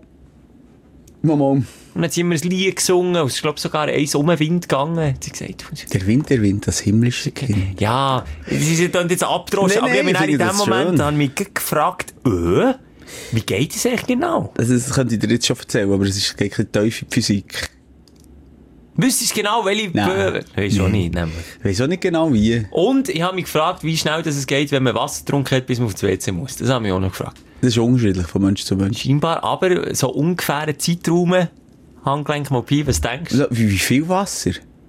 Mal, mal. Und dann hat sie immer ein Lied gesungen, und es ist, glaube ich, sogar eins um den Wind gegangen, hat sie gesagt. Der Wind, der Wind, das himmlische Kind. Ja, sie sind dann jetzt abgedroschen, aber ich habe in dem Moment habe mich gefragt, äh, wie geht es eigentlich genau? Also, das könnte ich dir jetzt schon erzählen, aber es ist keine tiefe Physik. Wüsstest du genau, welche Böe? Weiss auch nicht, nämlich. Weiss auch nicht genau wie. Und ich habe mich gefragt, wie schnell das es geht, wenn man Wasser getrunken hat, bis man aufs W C muss. Das habe ich auch noch gefragt. Das ist unterschiedlich von Mensch zu Mensch. Scheinbar, aber so ungefähr ein Zeitraum, Handgelenk mal Pi, was denkst du? Also, wie, wie viel Wasser?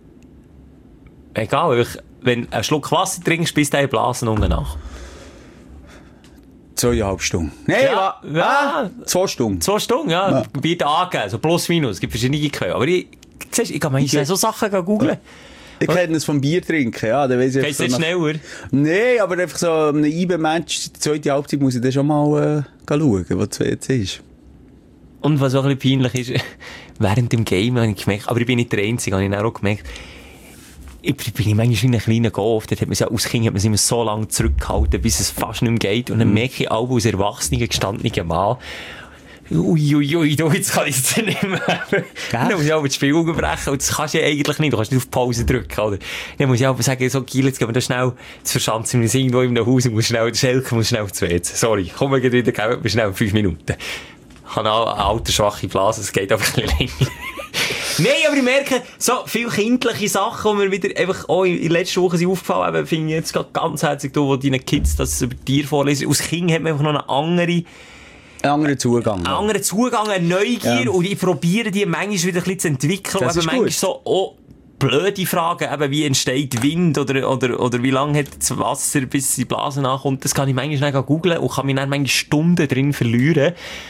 Egal, wenn du einen Schluck Wasser trinkst, bis deine Blasen unten nach. Zweieinhalb Stunden. Nein, ja, ja. Ah, zwei Stunden. Zwei Stunden, ja. ja. Wird angegeben, so plus minus. Es gibt verschiedene Quellen. Aber ich, siehst, ich kann mal okay. so Sachen googeln. Ich kenne es vom Bier trinken, ja. Geht es nicht schneller? Nein, aber einfach so einem I B E-Match, die zweite Halbzeit, muss ich dann schon mal äh, schauen, was jetzt ist. Und was auch ein bisschen peinlich ist, während dem Game habe ich gemerkt, aber ich bin nicht der Einzige, habe ich auch gemerkt, ich bin ich manchmal wie ein kleiner Golf, dort hat man ja, als Kind hat man sich immer so lange zurückgehalten, bis es fast nicht mehr geht, und dann merke ich auch als erwachsener, gestandener Mann, uiuiui, ui, ui, jetzt kann ich es nicht mehr. Dann muss ich auch das Spiel unterbrechen, und das kannst du ja eigentlich nicht, du kannst nicht auf Pause drücken, oder? Dann muss ich auch sagen, so Giel, jetzt gehen wir da schnell, jetzt verschanzen wir uns irgendwo in einem Haus und muss schnell, der Schelke muss schnell zu W C. Sorry, komm wir wieder, geben wir schnell fünf Minuten. Ich habe auch eine alte, schwache Blase, es geht einfach ein bisschen länger. Nein, aber ich merke, so viele kindliche Sachen, die mir wieder einfach auch in der letzten Woche sind aufgefallen haben, finde ich jetzt gerade ganz herzig, da, wo deinen Kids das über Tiere vorlesen. Als Kind hat man einfach noch eine andere... Ein anderer Zugang. Ein anderer Zugang, eine Neugier. Ja. Und ich probiere die manchmal wieder ein bisschen zu entwickeln. Das aber manchmal so, oh, blöde Fragen, eben, wie entsteht Wind oder, oder, oder wie lange hat das Wasser, bis die Blase nachkommt. Das kann ich manchmal schnell googeln und kann mich dann manchmal Stunden drin verlieren,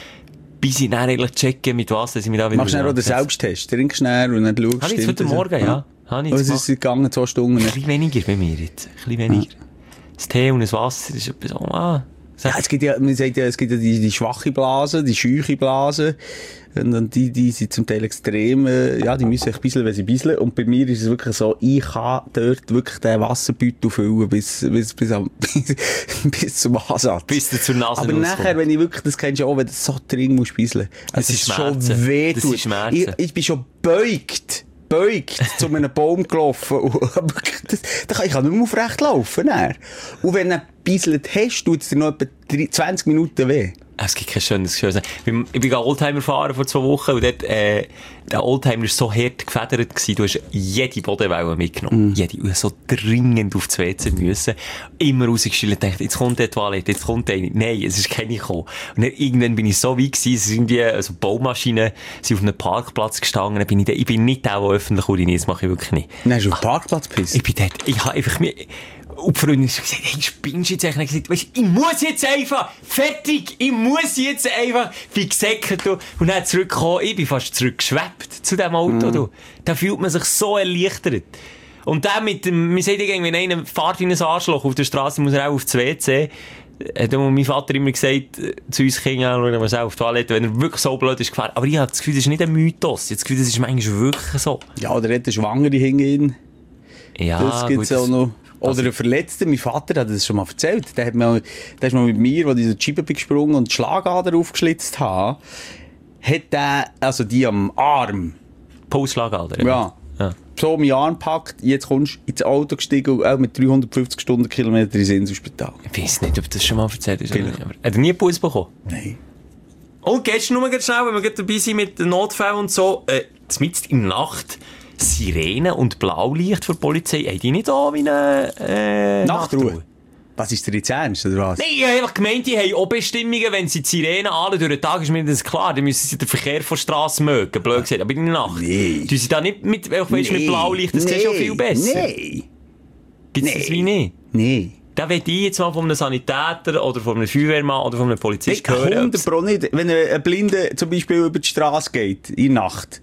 bis ich dann eigentlich checke, mit was dass ich mich da wieder... Machst du schnell den Selbsttest? Trinkst schnell und dann schaust du... Habe ich jetzt heute Morgen, ja. ja. Habe ich jetzt gemacht. Es ist gegangen, zwei Stunden. Ein bisschen weniger bei mir jetzt. Ein bisschen weniger. Ja. Das Tee und das Wasser ist etwas so... Ah. Ja, es gibt ja, man sagt ja, es gibt ja die, die schwache Blase, die scheuche Blase. Und dann die, die sind zum Teil extrem, äh, ja, die müssen sich bisseln, wenn sie bisseln. Und bei mir ist es wirklich so, ich kann dort wirklich den Wasserbeutel füllen bis, bis, bis, am, bis, bis zum Ansatz. Bis du zur Nase Aber nachher, wenn ich wirklich, das kennst du auch, wenn du so dringend musst bisseln. Es ist schon weh. Das ist Schmerzen. Ich, ich bin schon beugt. beugt zu einem Baum gelaufen. das, da kann ich kann nicht mehr aufrecht laufen. Dann. Und wenn du ein bisschen hast, tut es dir noch etwa zwanzig Minuten weh. Es gibt kein schönes Schönes. Ich bin Oldtimer fahren vor zwei Wochen und dort, äh, der Oldtimer war so hart gefedert gewesen. Du hast jede Bodenwelle mitgenommen. Mm. Jede. Und so dringend auf das W C müssen. Immer rausgestellt und dachte, jetzt kommt die Toilette, jetzt kommt eine. Nein, es ist keine gekommen. Und dann irgendwann bin ich so weit gewesen, es sind irgendwie, also Baumaschinen sind auf einem Parkplatz gestanden. Dann bin ich, da, ich bin nicht der, der öffentlich uriniert. Das mache ich wirklich nicht. Nein, hast du auf dem Parkplatz gepisst? Ich bin dort, ich habe einfach mir, und die Freundin hat gesagt, hey, spinnst du jetzt eigentlich? Ich habe gesagt, weißt, ich muss jetzt einfach, fertig, ich muss jetzt einfach, bin gesäckert, du. Und dann zurückgekommen, ich bin fast zurückgeschwebt zu diesem Auto, mm. du. Da fühlt man sich so erleichtert. Und dann mit dem, man sagt irgendwie, wenn einer fährt wie ein Arschloch auf der Straße, muss er auch aufs W C. Hat mein Vater immer gesagt, zu uns Kindern, schauen wir auf die Toilette, wenn er wirklich so blöd ist, gefahren. Aber ich habe das Gefühl, das ist nicht ein Mythos. Ich habe das Gefühl, das ist manchmal wirklich so. Ja, oder hat eine Schwangere hingehen. Ja, das gibt es auch noch. Oder ein Verletzter, mein Vater hat das schon mal erzählt. Der, hat mal, der ist mal mit mir, als ich in die Scheibe bin gesprungen und die Schlagader aufgeschlitzt habe, hat der, also die am Arm. Pulsschlagader? Ja. ja. So meinen Arm gepackt, jetzt kommst du ins Auto gestiegen und auch mit dreihundertfünfzig Stundenkilometer ins Inselspital. Ich weiß nicht, ob das schon mal erzählt ist. Genau. Aber hat er nie einen Puls bekommen? Nein. Und gestern nur ganz schnell, wenn wir dabei sind mit den Notfällen und so, äh, mitten in der Nacht, Sirene und Blaulicht für die Polizei, haben die nicht auch wie eine äh, Nachtruhe? Nachtruhe? Was ist dir jetzt ernst, oder was? Nein, ich habe einfach gemeint, die haben auch Bestimmungen, wenn sie die Sirene alle durch den Tag, ist mir das klar, dann müssen sie den Verkehr von der Strasse mögen, blöd gesagt, aber in der Nacht. Nein. Du sie da nicht mit, weißt, nee. mit Blaulicht, das nee. ist schon viel besser. Nein. Gibt es nee. das wie nicht? Nein. Da will ich jetzt mal von einem Sanitäter oder von einem Feuerwehrmann oder von einem Polizist hey, hören. hundert Pro nicht. Wenn ein Blinder zum Beispiel über die Straße geht, in der Nacht,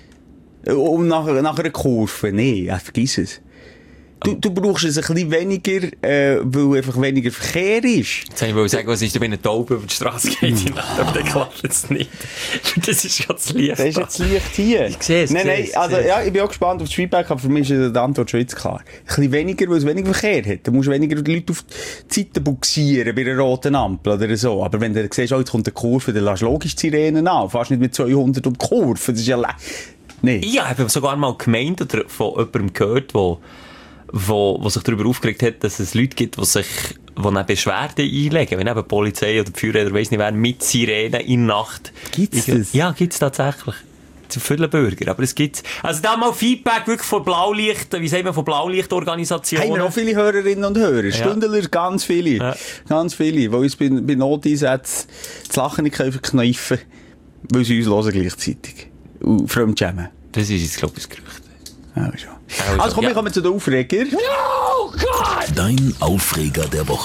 um nach, nach einer Kurve. Nein, ja, vergiss es. Du, du brauchst es ein bisschen weniger, äh, weil einfach weniger Verkehr ist. Jetzt wollte ich sagen, was ist, wenn eine Taube über die Straße geht, aber dann klappt es nicht. Das ist schon das Licht. Das ist jetzt das Licht hier. Ich sehe es. Nein, nein, also, ja, ich bin auch gespannt auf das Feedback, aber für mich ist die Antwort schon jetzt klar. Ein bisschen weniger, weil es weniger Verkehr hat. Du musst weniger die Leute auf die Seite buxieren bei einer roten Ampel oder so. Aber wenn du siehst, oh, jetzt kommt eine Kurve, dann lässt du logisch die Sirenen an. Fast nicht mit zweihundert um die Kurve. Das ist ja le- Nee. Ich habe sogar mal gemeint oder von jemandem gehört, wo, wo, wo sich darüber aufgeregt hat, dass es Leute gibt, die sich, die eine Beschwerde einlegen, wenn eben die Polizei oder die Feuerwehr oder weiss nicht wer, mit Sirenen in der Nacht. Gibt's das? Ja, gibt's tatsächlich. Zu vielen Bürger. Aber es gibt's. Also da mal Feedback wirklich von Blaulicht, wie sagen wir, von Blaulichtorganisationen. Haben wir auch viele Hörerinnen und Hörer. Ja. Stündler, ganz viele. Ja. Ganz viele. Die uns bei, bei Noteinsätzen das Lachen nicht verkneifen können, weil sie uns hören gleichzeitig. Und fremdschämen. Das ist jetzt, glaube ich, das Gerücht. Ja, schon. Also, also komm, ja. wir kommen zu den Aufreger. Oh Gott! Dein Aufreger der Woche.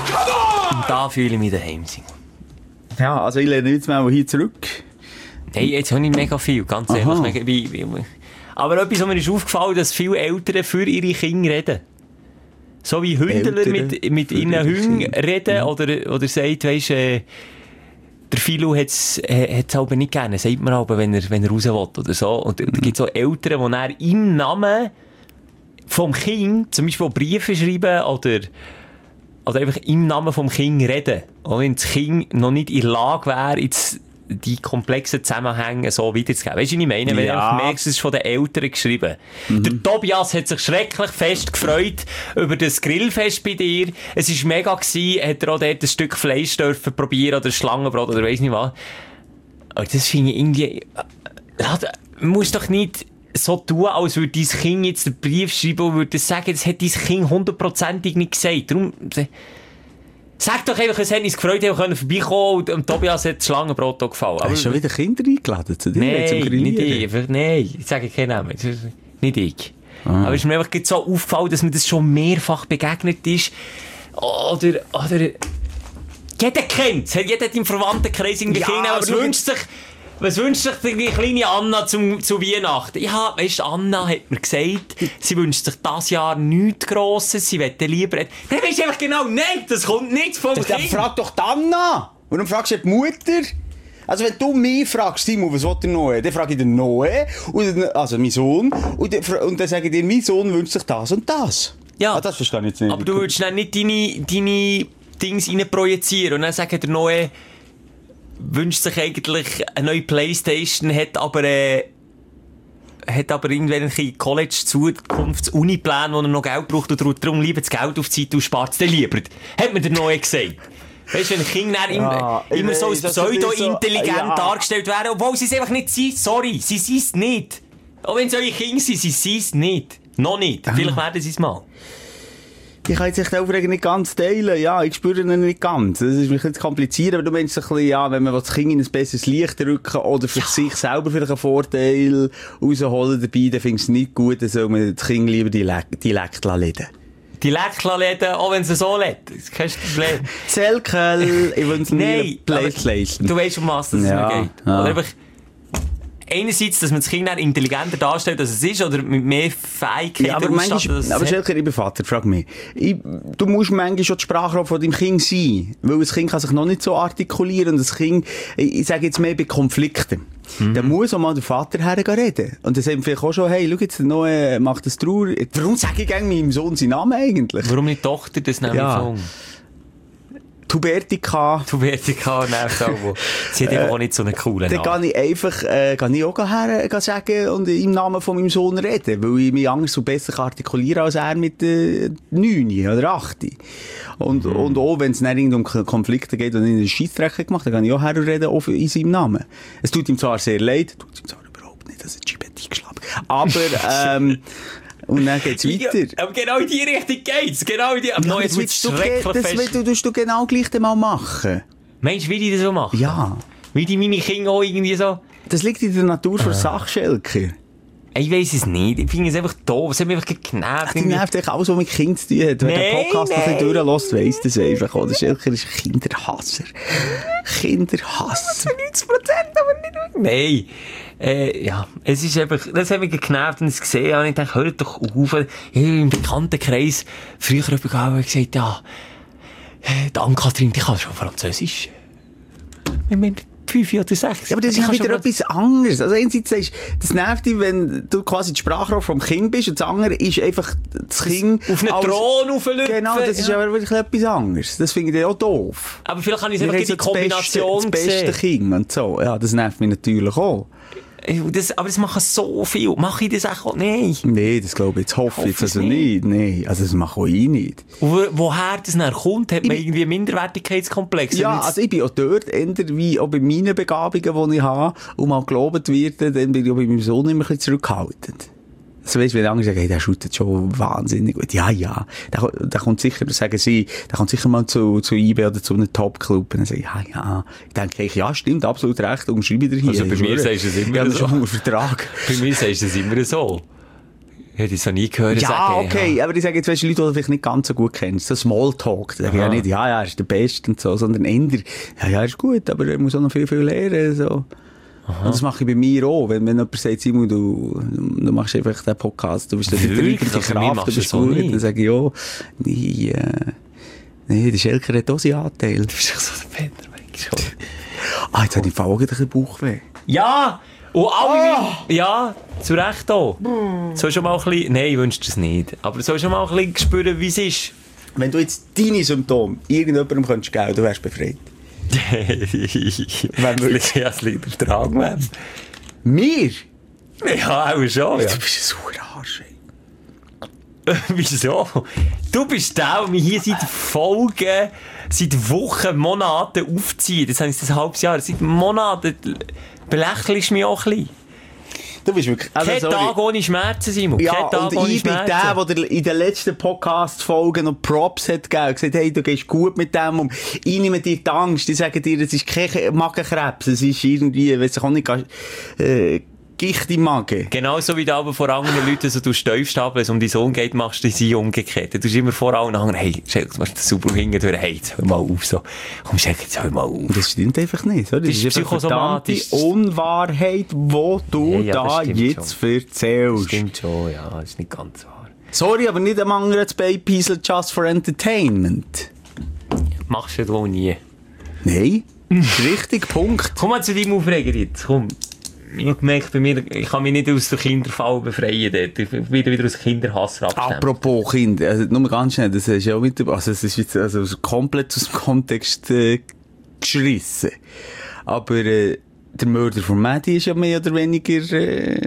Und da fühle ich mich daheim. Ja, also ich lehne jetzt mal hier zurück. Hey, jetzt habe ich mega viel, ganz ehrlich. Mega, wie, wie, aber etwas, was mir ist aufgefallen, dass viele Eltern für ihre Kinder reden. So wie Hündler mit, mit ihren Hunden reden ja. oder, oder sagt, weisst du, äh, der Philo hat es äh, aber nicht gerne, sagt man aber, wenn er, wenn er raus will oder so. Und da gibt es auch Eltern, die dann im Namen vom Kind, zum Beispiel Briefe schreiben oder, oder einfach im Namen vom Kind reden. Auch wenn das Kind noch nicht in der Lage wäre, jetzt die komplexen Zusammenhänge so wiederzugeben. Weißt du, was ich meine? Wenn ja. du merkst, es ist von den Eltern geschrieben. Mhm. Der Tobias hat sich schrecklich fest gefreut über das Grillfest bei dir. Es war mega gewesen. Hat er auch dort ein Stück Fleisch dürfen probieren oder Schlangenbrot oder weiss nicht was. Aber das finde ich irgendwie... man muss doch nicht so tun, als würde dein Kind jetzt den Brief schreiben und würde sagen, das hat dein Kind hundertprozentig nicht gesagt. Darum, sag doch einfach, es hat uns gefreut, wir können vorbeikommen und Tobias hat das Schlangenbrot gefallen. Aber hast du schon wieder Kinder eingeladen zu dir? Nein, nicht ich. Nein, ich sage keinen Namen. Nicht ich. Ah. Aber es ist mir einfach so aufgefallen, dass mir das schon mehrfach begegnet ist. Oder, oder, jeder kennt es. Jeder hat im Verwandtenkreis irgendwie ja, Kinder. Was wünscht sich, was wünscht sich die kleine Anna zum, zu Weihnachten? Ja, weißt du, Anna hat mir gesagt, sie wünscht sich dieses Jahr nichts Grosses, sie möchte lieber... Dann weisst du einfach genau, nein, das kommt nicht vom das, Kind. Dann frag doch die Anna. Warum fragst du die Mutter? Also wenn du mich fragst, Simon, was will der Noe? Dann frage ich den Noe, also mein Sohn, und dann, und dann sage ich dir, mein Sohn wünscht sich das und das. Ja, ah, das verstehe ich jetzt nicht. Aber du würdest dann nicht deine, deine Dings rein projizieren und dann sagen der Noe wünscht sich eigentlich eine neue Playstation, hat aber äh, hat aber irgendwelche College-Zukunfts-Uni-Pläne, wo er noch Geld braucht und darum lieber das Geld auf die Zeit und spart es dann lieber. Hat mir der Noe gesagt. Weißt du, wenn Kinder ja, immer, immer so als pseudo-intelligent so, ja. dargestellt werden, obwohl sie es einfach nicht sind. Sorry, sie sind es nicht. Auch wenn es eure Kinder sind, sie sind es nicht. Noch nicht. Ah. Vielleicht werden sie es mal. Ich kann jetzt echt Aufregung nicht ganz teilen. Ja, ich spüre ihn nicht ganz. Das ist mich jetzt kompliziert, aber du meinst ein bisschen, ja, wenn man das Kind in ein besseres Licht rücken oder für ja. sich selber vielleicht einen Vorteil rausholen dabei, dann findest du es nicht gut, dann soll man das Kind lieber Dialekt, Dialekt lassen. Die Lecklerläden, auch wenn sie so lädt. Das ist kein Problem. Zelkel, ich wünsche mir Playstation. Du weißt, um was das ja, geht. Ja. Oder einfach, einerseits, dass man das Kind intelligenter darstellt, als es ist, oder mit mehr Fähigkeiten ja, aber manchmal, aber Schelker, ich bin Vater, frag mich. Ich, du musst manchmal schon die Sprache von deinem Kind sein. Weil das Kind kann sich noch nicht so artikulieren. Und das Kind, ich, ich sage jetzt mehr bei Konflikten. Mhm. Dann muss auch mal der Vater herreden. Und dann sagen vielleicht auch schon, hey, schau jetzt, noch, äh, macht das traurig. Warum sage ich eigentlich meinem Sohn seinen Namen eigentlich? Warum nicht Tochter, das nehme ja. ich von? Tubertica. Tubertica, nervt auch. Sie hat eben auch nicht so einen coolen Namen. Dann kann ich einfach, äh, kann ich auch her, äh, sagen und im Namen von meinem Sohn reden, weil ich mich anders so besser artikulieren als er mit äh, neun oder acht. Und, mhm. und auch, wenn es nicht um Konflikte geht und in einen Scheissdreck gemacht, dann kann ich auch herreden, auch in seinem Namen. Es tut ihm zwar sehr leid, tut ihm zwar überhaupt nicht, dass er die Schibet eingeschlagen aber, ähm, und dann geht's weiter. Ja, aber genau in die Richtung geht's. Genau in die, aber ja, noch, jetzt willst du, das willst du, du genau gleich mal machen. Meinst du, wie die das so machen? Ja. Wie die meine Kinder auch irgendwie so... Das liegt in der Natur äh. der Sache, Schelker. Ich weiss es nicht. Ich finde es einfach doof. Es hat mich einfach genervt. Es nervt echt alles, was mit Kindern zu tun hat. Wer den Podcast noch ein bisschen durchlässt, weiss das einfach. Oder Schelker ist Kinderhasser. Kinderhasser. neunzig Prozent, aber nicht... Nein. Äh, ja, es ist einfach, das hat mich genervt und ich gesehen und ich dachte, hört doch auf. Ich im Bekanntenkreis früher habe ich gesagt, ja, die Ann-Kathrin, die kann schon Französisch. Ich meine, fünf oder sechs. Ja, aber das ist ja wieder etwas anderes. Also einerseits sagst du, das nervt dich, wenn du quasi die Sprachrohr vom Kind bist und das andere ist einfach das Kind... Auf einen Thron auflüpfen. Genau, das ist ja aber wirklich etwas anderes. Das finde ich auch doof. Aber vielleicht kann ich es einfach in die Kombination das beste, das beste Kind und so. Ja, das nervt mich natürlich auch. Das, aber das machen so viel. Mache ich das auch nicht? Nein, das glaube ich jetzt. Hoffe ich jetzt also nicht. Nein, also das mache auch ich nicht. Und woher das dann kommt, hat man ich irgendwie einen Minderwertigkeitskomplex? Ja, also ich bin auch dort, eher wie auch bei meinen Begabungen, die ich habe, und mal gelobt werden, dann bin ich auch bei meinem Sohn immer ein bisschen zurückhaltend. Also weißt du, wenn andere sagen, hey, der shootet schon wahnsinnig gut. Ja, ja. Der, der kommt sicher, sagen sie, der kommt sicher mal zu, zu I B oder zu einem Top-Club. Und dann sage ich, ja, ja. Ich denke, ich, ja, stimmt, absolut recht, umschreibe ich dir hier. Also bei mir sagst du es immer ja, so. Schon Vertrag. Bei mir sagst du es immer so. Ich hätte es noch nie gehört ja, sagen. Okay, ja, aber ich sage jetzt, weißt du, Leute, die du vielleicht nicht ganz so gut kennst, so Smalltalk, da sage ich ja nicht, ja, ja, er ist der Beste und so, sondern eher, ja, ja, er ist gut, aber er muss auch noch viel, viel lernen, so. Aha. Und das mache ich bei mir auch. Wenn, wenn jemand sagt, Simon, du, du machst einfach den Podcast, du bist der treibende Kraft, du bist gut, dann sage ich, ja, nee, äh, nee, der Schelker hat auch seinen Anteil. Du bist doch so der Penner, schon. Ah, jetzt hat die Frau auch ein bisschen Bauchweh. Ja! Und alle, oh. Ja, zu Recht auch. Mm. So schon mal ein bisschen, nein, ich wünsche es nicht, aber so schon mal ein bisschen spüren, wie es ist. Wenn du jetzt deine Symptome irgendjemandem könntest geben, du wärst befreit. Wenn wirklich ja, es liegt der Tragen, wenn. Mir? Ja, auch schon. Ja. Du bist ein sauer Arsch. Wieso? Du bist der, der mich hier seit Folgen, seit Wochen, Monaten aufzieht. Das heißt, das ein halbes Jahr. Seit Monaten belächelst du mich auch ein bisschen. Du bist wirklich... Also, Kein sorry. Tag ohne Schmerzen, Simon. Ja, Kein Tag und ohne ich bin Schmerzen. der, der in den letzten Podcast-Folgen noch Props hat gegeben und gesagt, hey, du gehst gut mit dem um. Ich nehme dir die Angst. Ich sage dir, es ist kein Magenkrebs. Es ist irgendwie, weiss ich auch nicht, äh, Gicht im Magen. Genauso wie du aber vor anderen Leuten so du Stäufstapeln, wenn es um deinen Sohn geht, machst du sie umgekehrt. Du tust immer vor allen anderen, hey, Schelke, du machst den sauber hinten, hey, jetzt hör mal auf, so. Komm, Schelke, jetzt hör mal auf. Das stimmt einfach nicht, oder? Das ist einfach psychosomatisch. verdammte Unwahrheit, die du Ja, ja, das da stimmt jetzt schon. erzählst. Stimmt schon, ja, das ist nicht ganz wahr. Sorry, aber nicht am anderen zu Beipiesel just for entertainment. Machst du das wohl nie. Nein, das ist richtig, Punkt. Komm mal zu deinem Aufreger jetzt, komm. Ich habe gemerkt, bei mir, ich kann mich nicht aus der Kinderfall befreien dort. Ich bin wieder, wieder aus Kinderhass abgestimmt. Apropos Kinder, also nur ganz schnell, das ist ja auch wieder, also es ist jetzt also komplett aus dem Kontext äh, geschrissen. Aber äh, der Mörder von Maddie ist ja mehr oder weniger... Äh,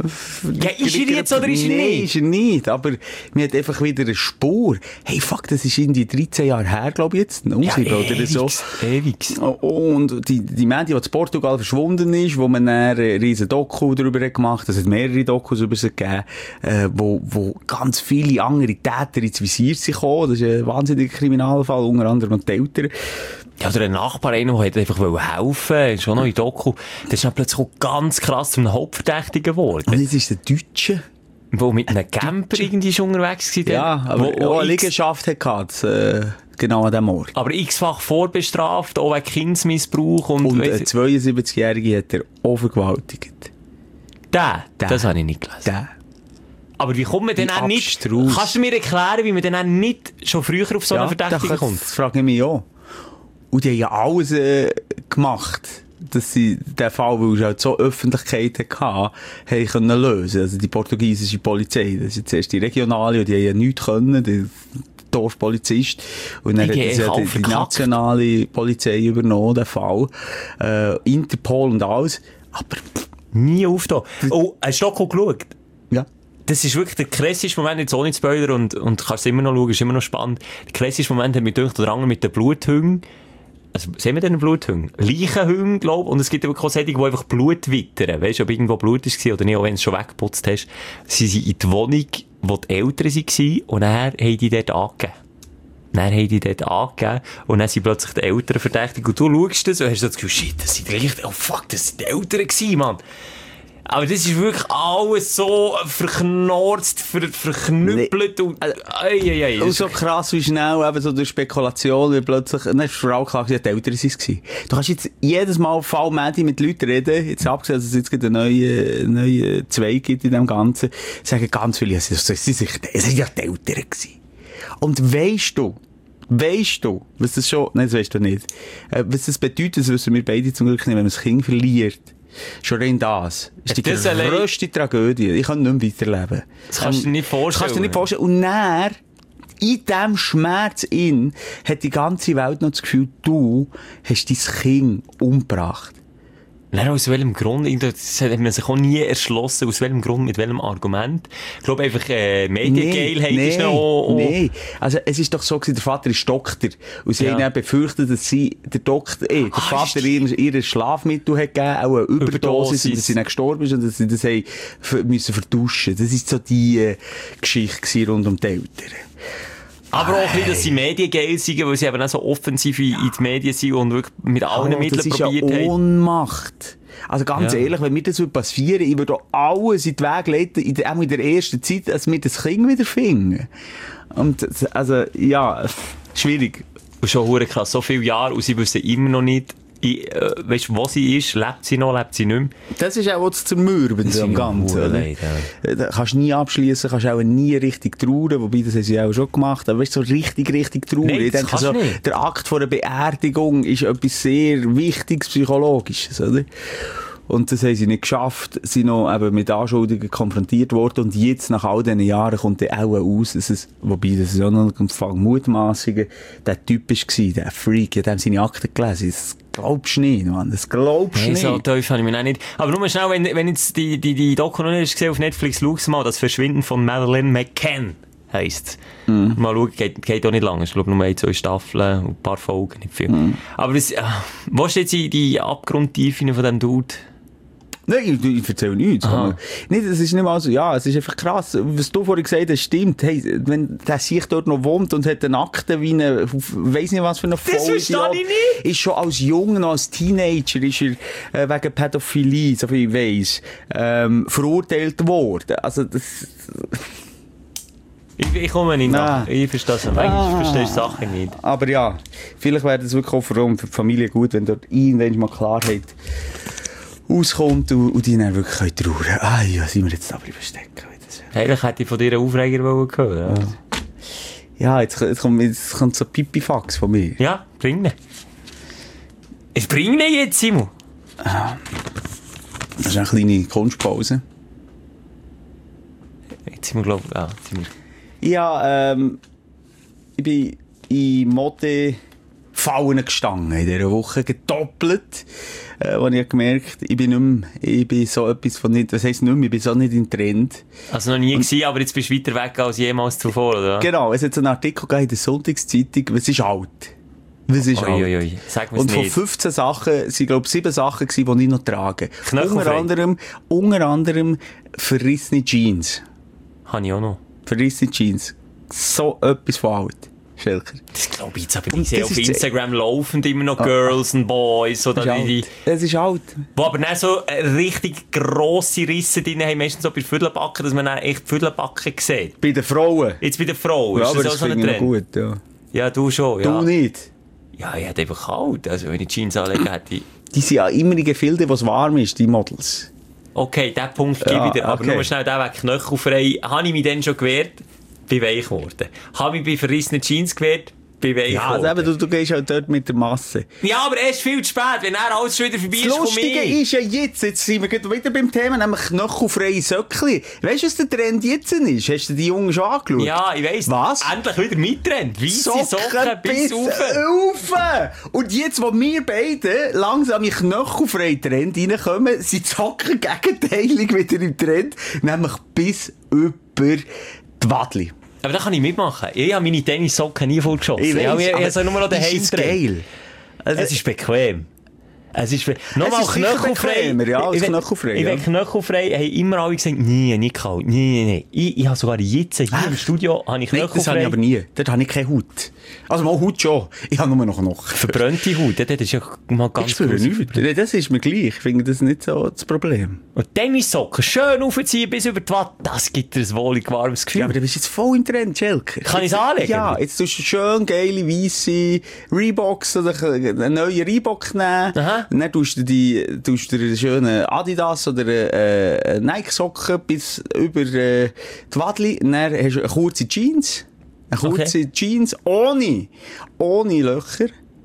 Ja, ist er jetzt oder ist er Nein, nicht? ist er nicht, aber mir hat einfach wieder eine Spur. Hey, fuck, das ist irgendwie dreizehn Jahre her, glaube ich jetzt. Ja, oder so. Ewigs. Und die, die Maddie, die in Portugal verschwunden ist, wo man dann eine riesen Doku darüber hat gemacht, es hat mehrere Dokus über sie gegeben, äh, wo, wo ganz viele andere Täter ins Visier sind gekommen. Das ist ein wahnsinniger Kriminalfall, unter anderem noch die Eltern. Ja, oder ein Nachbar, einer, der einfach helfen wollte, schon noch in Doku. Der ist dann plötzlich auch ganz krass zum Hauptverdächtigen geworden. Und jetzt ist der Deutsche. Wo mit einem Camper irgendwie schon unterwegs war. Ja, aber wo, wo auch eine x, Liegenschaft hat, äh, genau an dem Ort. aber x-fach vorbestraft, auch wegen Kindsmissbrauch. Und, Und weiss- ein zweiundsiebzigjähriger hat er auch vergewaltigt. der, Der. das habe ich nicht gelesen. Der. Aber wie kommt man denn Wie auch nicht... abstrus. Kannst du mir erklären, wie man denn auch nicht schon früher auf so einen Verdächtigen das, kommt? das frage ich mich auch. Und die haben ja alles äh, gemacht, dass sie den Fall, weil es halt so Öffentlichkeit hatte, haben können lösen. Also die portugiesische Polizei, das ist jetzt erst die regionale, und die haben ja nichts können, der Dorfpolizist. Und dann Die hat das ja haben die, die verkackt. nationale Polizei übernommen, den Fall. Äh, Interpol und alles. Aber, Nie aufgetan. Oh, hast du Doku geschaut? ja. Das ist wirklich der krasseste Moment, jetzt ohne Spoiler, und, und kannst es immer noch schauen, ist immer noch spannend. Der krasseste Moment hat mich gedacht, der Rang mit den Bluthüngen. Also, sehen wir denn Bluthüngen? Leichenhüngen, glaube ich. Und es gibt aber auch solche, die einfach Blut wittern. Weißt du, ob irgendwo Blut war oder nicht, auch wenn du es schon weggeputzt hast. Sie sind in die Wohnung, wo die Eltern waren, und dann haben die dort angegeben. Dann haben die dort angegeben, und dann sind plötzlich die Eltern verdächtig. Und du schaust das und hast das Gefühl, shit, das sind die Eltern, oh fuck, das sind die Eltern gewesen, Mann. Aber das ist wirklich alles so verknorzt, ver, verknüppelt nee. und, ei, ei, ei. Und so krass wie schnell, eben so durch Spekulation, wie plötzlich, dann ist vor allem klar, die Eltern waren es. Du kannst jetzt jedes Mal Fall Mädi mit Leuten reden, jetzt abgesehen, dass es jetzt einen neuen, neuen Zweig gibt in dem Ganzen, sagen ganz viele, es sind ja die Eltern gewesen. Und weisst du, weisst du, was das schon, nein, das weisst du nicht, äh, was das bedeutet, das wissen wir beide zum Glück nicht, wenn man das Kind verliert. Schon rein das. Ist die Das grösste Tragödie. Ich kann nicht mehr weiterleben. Das kannst du dir nicht vorstellen. Das kannst du dir nicht vorstellen. Und dann, in diesem Schmerz in, hat die ganze Welt noch das Gefühl, du hast dein Kind umgebracht. Nein, aus welchem Grund? Das hat man sich auch nie erschlossen. Aus welchem Grund, mit welchem Argument? Ich glaube einfach, äh, Mediengeilheit nee, ist noch... Oh, Nein, also es ist doch so gewesen, der Vater ist Doktor. Und sie Ja. haben dann befürchtet, dass sie, der Doktor, eh, der Ah, Vater ist- ihr, ihr Schlafmittel hat gegeben, auch eine Überdosis, Überdosis. und dass sie dann gestorben ist und dass sie das haben ver- müssen vertuschen. Das ist so die äh, Geschichte gewesen rund um die Eltern. Aber auch nicht, dass sie mediengeil sind, weil sie eben auch so offensiv in in die Medien sind und wirklich mit allen Oh, Mitteln das ist probiert ja haben. Ohnmacht. Also ganz Ja. ehrlich, wenn mir das würde passieren, ich würde auch alles in die Wege leiten, in der, auch in der ersten Zeit, dass wir das Kind wieder finden. Und, das- also, ja, schwierig. Und schon hure krass, so viele Jahre, und sie wissen immer noch nicht, ich, äh, weißt du, wo sie ist, lebt sie noch, lebt sie nicht mehr. Das ist auch das Zermürbende am Ganzen. hure oder? leid, ja. Da kannst du nie abschließen, kannst auch nie richtig trauern, wobei das haben sie auch schon gemacht, aber weißt du, so richtig, richtig trauern. Nein, Ich das denke, kannst so, du nicht. der Akt von einer Beerdigung ist etwas sehr Wichtiges, Psychologisches, oder? Und das haben sie nicht geschafft, sie noch eben mit Anschuldigungen konfrontiert worden, und jetzt, nach all diesen Jahren, kommt dann auch aus, dass es, wobei, das ist auch noch am Anfang Mutmaßungen, der Typ war, der Freak, ich habe seine Akten gelesen, das glaubst du nicht, Mann, das glaubst du Nein, nicht. so tief habe ich mich auch nicht. Aber nur mal schnell, wenn, wenn jetzt die, die, die Doku noch nicht hast gesehen auf Netflix, schau mal, das Verschwinden von Madeleine McCann heisst. Mhm. Mal schauen, geht, geht auch nicht lange. Ich glaube, nur ein, zwei Staffeln und ein paar Folgen, nicht viel. Mhm. Aber das, äh, wo steht jetzt die, die Abgrundtiefe von diesem Dude? Nein, ich, ich erzähle nichts. Nicht, es ist nicht mal so, ja, es ist einfach krass. Was du vorhin gesagt hast, stimmt. Hey, wenn der sich dort noch wohnt und hat eine Akte wie eine, weiss nicht was für eine Das verstehe ich nicht. Ist schon als Junge, noch als Teenager, ist er äh, wegen Pädophilie, so viel ich weiss, ähm, verurteilt worden. Also, das... Ich, ich komme nicht nach. Ich verstehe es nicht. Ah. Ich verstehe die Sache nicht. Aber ja, vielleicht wäre das wirklich auch für, für die Familie gut, wenn dort irgendwann mal Klarheit auskommt und, und die dann wirklich trauern können. Ah ja, sind wir jetzt da bleiben stecken. Eigentlich hätte ich von dir einen Aufreger gehört. Ja, ja jetzt, jetzt, kommt, jetzt kommt so ein Pipifax von mir. ja, bring ihn. Es bringt ihn jetzt, Simon. Das ist eine kleine Kunstpause. Jetzt sind wir, glaube ich, ah, sind wir. Ja, ähm, ich bin in Mode-Fallen gestanden in dieser Woche, gedoppelt. Äh, wo ich gemerkt, ich bin nicht mehr, ich bin so etwas von nicht, was heisst nicht mehr, ich bin so nicht im Trend. Also noch nie gewesen, aber jetzt bist du weiter weg als jemals zuvor, oder? Genau, es hat so einen Artikel gegeben in der Sonntagszeitung, was ist alt? Was ist Ui, alt? ui, ui. Sag mir's Und von nicht. fünfzehn Sachen, sind glaube ich sieben Sachen gewesen, die ich noch trage. Knöchelfrei. Unter anderem, unter anderem verrissene Jeans. Habe ich auch noch. Verrissene Jeans. So etwas von alt. Schelker. Das glaube ich jetzt, aber Und ich sehe das auf ist- Instagram laufend immer noch Girls und Boys, oder Das ist die, die, alt. Es ist alt. wo aber dann so äh, richtig grosse Risse drin haben, meistens so bei Viertelbacken, dass man dann echt Viertelbacken sieht. Bei den Frauen. Jetzt bei der Frau, Ja, ist aber das das auch so ein finde ich noch Trend? gut, ja. Ja, du schon, ja. Du nicht. Ja, ich hätte einfach kalt, also wenn ich Jeans anlege, hätte ich... Die sind ja immer in Gefilden, wo es warm ist, die Models. Okay, diesen Punkt gebe Ja, ich dir, aber okay. nur schnell den weg, knöchelfrei, habe ich mich dann schon gewehrt, bin weich geworden. Habe ich bei verrissenen Jeans gewehrt, bin weich Ja, also geworden. eben, du, du gehst halt dort mit der Masse. Ja, aber erst viel zu spät, wenn er alles schon wieder vorbei Das ist von Lustige mir. ist ja jetzt, jetzt sind wir gerade wieder beim Thema, nämlich knöchelfreie Söckli. Weißt du, was der Trend jetzt ist? Hast du die Jungen schon angeschaut? Ja, ich weiss. Was? Endlich wieder mitrennt. Weisse Socken bis rauf. rauf. Und jetzt, wo wir beide langsam in knöchelfreien Trend reinkommen, sind die Socken gegenteilig wieder im Trend, nämlich bis über die Wadli. Aber da kann ich mitmachen. Ich habe meine Tennissocken nie voll geschossen. Ich, weiss, habe ich, aber ich habe nur noch daheim ist es drin. geil? Also, Es ist bequem. Es ist, be- nochmal ist sicher knöchelfrei. bequemer, ja, als Ich will- knöchelfrei, Ich ja. will knöchelfrei, haben immer alle gesagt, nie, nicht kalt, nie, nie. Ich, ich habe sogar jetzt hier im Studio, habe ich Nein, das habe knöchelfrei. ich aber nie. Dort habe ich keine Haut. Also mal Haut schon. Ich habe nur noch Knochen. Verbrannte Haut, das ist ja mal Ich ganz spüre grusig. nichts. Das ist mir gleich. Ich finde das nicht so das Problem. Und Tennissocken schön aufziehen bis über die Watt, das gibt dir ein wohlig warmes Gefühl. Ja, aber du bist jetzt voll im Trend, Schelke. Kann ich es anlegen? Ja, jetzt tust du schön geile, weisse Reeboks oder einen neuen Reebok nehmen. Aha. Und dann tust du die, tust du dir einen schönen Adidas oder äh, Nike-Socken bis über äh, die Wadli. Und dann hast du eine kurze Jeans. Eine kurze Okay. Jeans ohne, ohne Löcher.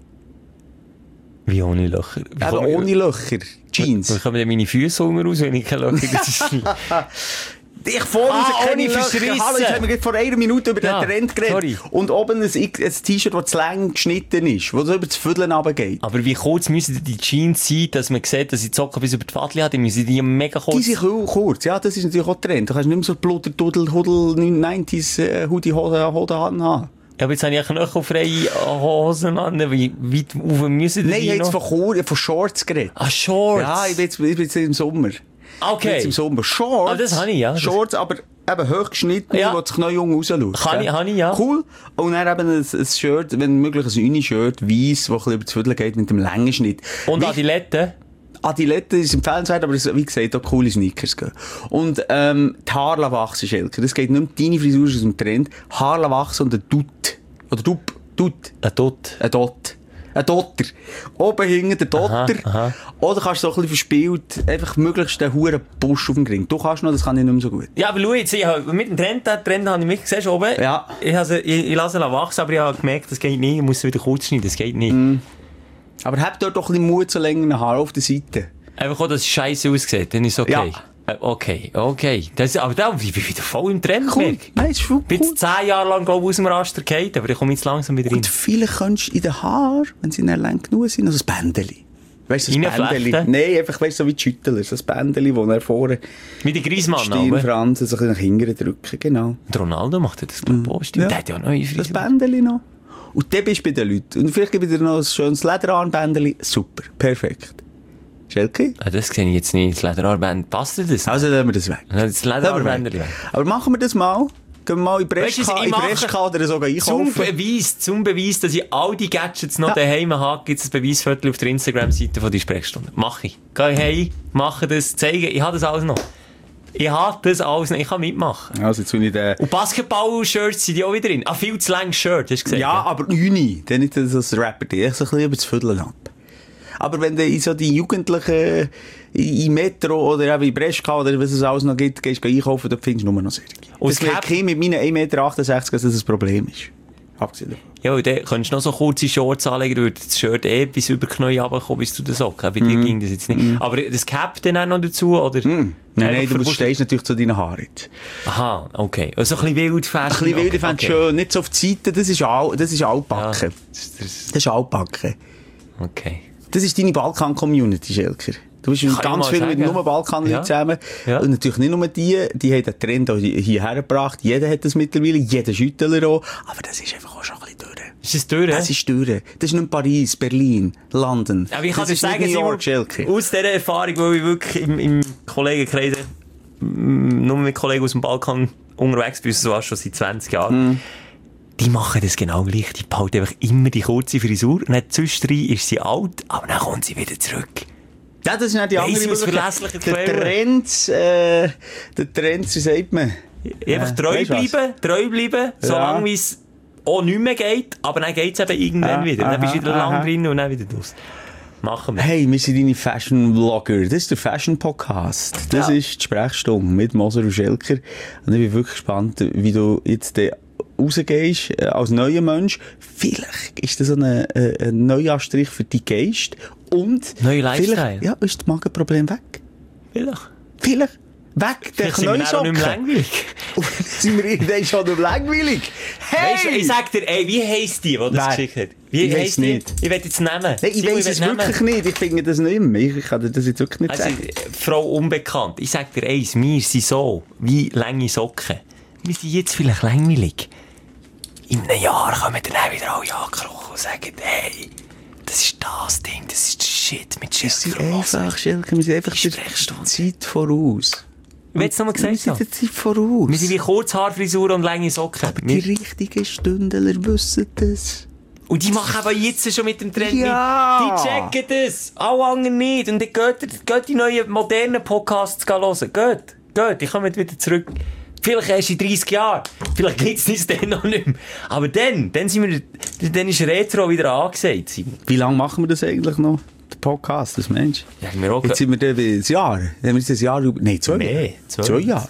Wie ohne Löcher? Wie Eben komme ich- ohne Löcher. Jeans. Wo kommen denn meine Füße unten raus, wenn ich keine Löcher habe? Ich vorne Ah, ah, keine ohne Löcher. verschrissen. Hallo, jetzt haben wir gerade vor einer Minute über Ja, den Trend geredet. sorry. Und oben ein, ein T-Shirt, das zu lang geschnitten ist, das so über das Vierteln runtergeht. Aber wie kurz müssen die Jeans sein, dass man sieht, dass ich die Socken bis über die Wadli habe? Die müssen die mega kurz... Die sind cool, kurz. Ja, das ist natürlich auch Trend. Du kannst nicht mehr so Bluder, Dudel, Hudel, neunziger äh, Hoodie, Hose, Hose haben. Ja, aber jetzt habe ich knöchelfreie Hosen an. Wie weit rauf müssen die Nein, ich habe jetzt noch? von, Kur von Shorts geredet. Ah, Shorts. Ja, ich bin jetzt, ich bin jetzt im Sommer. Ich bin Okay. jetzt im Sommer. Shorts. Ah, das habe ich, ja. Das- Shorts, aber eben hochgeschnitten, Ja. wo das Knie jung rausschaut. Kann ich- habe ich, ja. Cool. Und dann eben ein, ein Shirt, wenn möglich ein Uni-Shirt, weiss, das ein bisschen über das Viertel geht, mit dem langen Schnitt. Und Wie- Adilette? Adilette ist empfehlenswert, aber es, wie gesagt, auch coole Sneakers gehen. Und, ähm, die Haare wachsen, Schelke. Das geht nicht mehr, deine Frisur ist aus dem Trend. Haare wachsen und ein Dutt. Oder Dupp. Dutt. Ein Dutt. Ein Dot. Ein Dotter. Oben hinten der Dotter. aha. Oder kannst du so ein bisschen verspielt, einfach möglichst den huren Busch auf dem Ring. Du kannst noch, das kann ich nicht mehr so gut. Ja, aber schau jetzt, ich habe, mit dem Trend, den Trend habe ich mich, siehst du oben? Ja. Ich, habe, ich, ich lasse ihn wachsen, aber ich habe gemerkt, das geht nicht, ich muss es wieder kurz schneiden, das geht nicht. Mm. Aber habt dort doch ein bisschen Mut zu längeren Haaren auf der Seite. Einfach auch, dass es scheiße aussieht, dann ist es okay. Ja. Äh, Okay, okay. Das, aber da, ich bin wieder voll im Trend. Cool. Merk. Nein, ist voll Ich bin cool. jetzt zehn Jahre lang, glaube ich, aus dem Raster gefallen, aber ich komme jetzt langsam wieder rein. Und vielleicht könntest du in den Haaren, wenn sie nicht lang genug sind, noch so ein Bändeli. Weißt du, so ein Reinflechten? Bändeli? Nein, einfach, weißt du, so wie die Schüttler. So ein Bändeli, das er vorne Wie der Griezmann, aber. Stirnfransen so ein bisschen nach hinten drücken, genau. Und Ronaldo macht das, glaube ich, auch. Stimmt, Ja. der hat ja neue Das Frisur. Bändeli noch. Und dann bist du bei den Leuten. Und vielleicht gebe ich dir noch ein schönes Lederarmbändeli. Super, perfekt. Schelke? Ah, das sehe ich jetzt nicht. Das Lederarmbänder, passt dir das? Also lassen wir das weg. Das Lederarmbänder weg. Aber machen wir das mal. Gehen wir mal in Brescia oder sogar einkaufen. Zum Beweis, zum Beweis, dass ich all die Gadgets noch ja. daheim habe, gibt es ein Beweisviertel auf der Instagram-Seite von die Sprechstunde. Mach ich. Geh heim, mache das, zeige, ich habe das alles noch. Ich habe das alles noch, ich kann mitmachen. Also jetzt ich den... Und Basketball-Shirts sind die auch wieder drin. Ah, viel zu langes Shirt, hast du gesagt? Ja, ja. Aber Uni, dann nicht das als Rapper, die ich so ein bisschen über das Viertel ab. Aber wenn du in so die Jugendlichen in Metro oder eben in Brescia oder was es alles noch gibt, gehst du einkaufen, dort findest du nur noch solche. Das merke ich mit meinen ein Meter achtundsechzig, dass das ein Problem ist. Abgesehen davon. Ja, und dann könntest du noch so kurze Shorts anlegen, würde das Shirt eh bis über die Knie runterkommen, bis zu den Socken. Bei mm. dir ging das jetzt nicht. Mm. Aber das Cap dann auch noch dazu, oder? Mm. Nein, nein, du stehst natürlich zu deinen Haaren. Aha, okay. Also ein bisschen wild Fashion. Ein bisschen wild Fashion, okay. Schön. Nicht so auf die Seite, das ist, all, das ist altbacken. Ja, das, das... das ist altbacken. Okay. Das ist deine Balkan-Community, Schelker. Du bist mit ganz viel mit nur Balkan-Leuten ja. zusammen. Ja. Und natürlich nicht nur die, die haben den Trend auch hierher gebracht. Jeder hat das mittlerweile, jeder Schüttler auch. Aber das ist einfach auch schon ein bisschen durch. Ist das durch? Das ist durch. Das ist nicht Paris, Berlin, London. Aber ich kann dir sagen, York, aus dieser Erfahrung, weil ich wirklich im, im Kollegenkreis, nur mit Kollegen aus dem Balkan unterwegs bin, so schon seit zwanzig Jahren. Mm. Die machen das genau gleich. Die behalten einfach immer die kurze Frisur. Und dann zwischendrin ist sie alt, aber dann kommt sie wieder zurück. Ja, das ist nicht die andere Möglichkeit. Der Trend, äh, der Trend, wie sagt man? Einfach treu bleiben, treu bleiben, ja. solange wie es auch nicht mehr geht, aber dann geht es eben irgendwann ja, wieder. Dann aha, bist du wieder aha. lang drin und dann wieder raus. Machen wir. Hey, wir sind deine Fashion-Vlogger. Das ist der Fashion-Podcast. Das ja. ist die Sprechstunde mit Moser und Schelker. Und ich bin wirklich gespannt, wie du jetzt den rausgehst, äh, als neuer Mensch. Vielleicht ist das so ein, äh, ein Neuanstrich für deinen Geist. Und neue Lifestyle. Ja, ist das Magenproblem weg? Vielleicht. Vielleicht. Weg, der Knäusocken. Sind wir auch nicht mehr langweilig. Sind wir irgendwann schon nicht mehr langweilig? Hey! Weißt du, ich sag dir, ey, wie heisst die, die das Nein, geschickt hat? Wie ich heisst die? Nicht. Ich will jetzt nehmen. Nein, ich Simon, weiss es wirklich nehmen. nicht. Ich finde das nicht mehr. Ich kann dir das jetzt wirklich nicht also, sagen. Frau Unbekannt, ich sag dir eins, wir sind so, wie lange Socken. Wir sind jetzt vielleicht langweilig. In einem Jahr kommen dann auch wieder alle angekrochen und sagen, hey, das ist das Ding, das ist das Shit mit Schelker. Wir sind einfach, Schelker, wir sind einfach der Zeit voraus. Ich will es nochmal gesagt haben. Wir sind der Zeit voraus. Wir sind wie Kurzhaarfrisur und lange Socken. Aber die richtigen Stündler wissen das. Und die machen aber jetzt schon mit dem Trend ja. mit. Die checken das. Alle anderen nicht. Und dann geht, geht die neuen modernen Podcasts hören. Geht. Geht. Die kommen wieder zurück. Vielleicht erst in dreissig Jahren. Vielleicht gibt es uns dann noch nicht mehr. Aber dann, dann, sind wir, dann ist Retro wieder angesagt. Wie lange machen wir das eigentlich noch? Der Podcast, das Mensch. Ja, wir auch jetzt sind wir dann ein Jahr. Dann haben wir ein Jahr. Nein, zwei nee, Jahre. Zwei, zwei Jahre.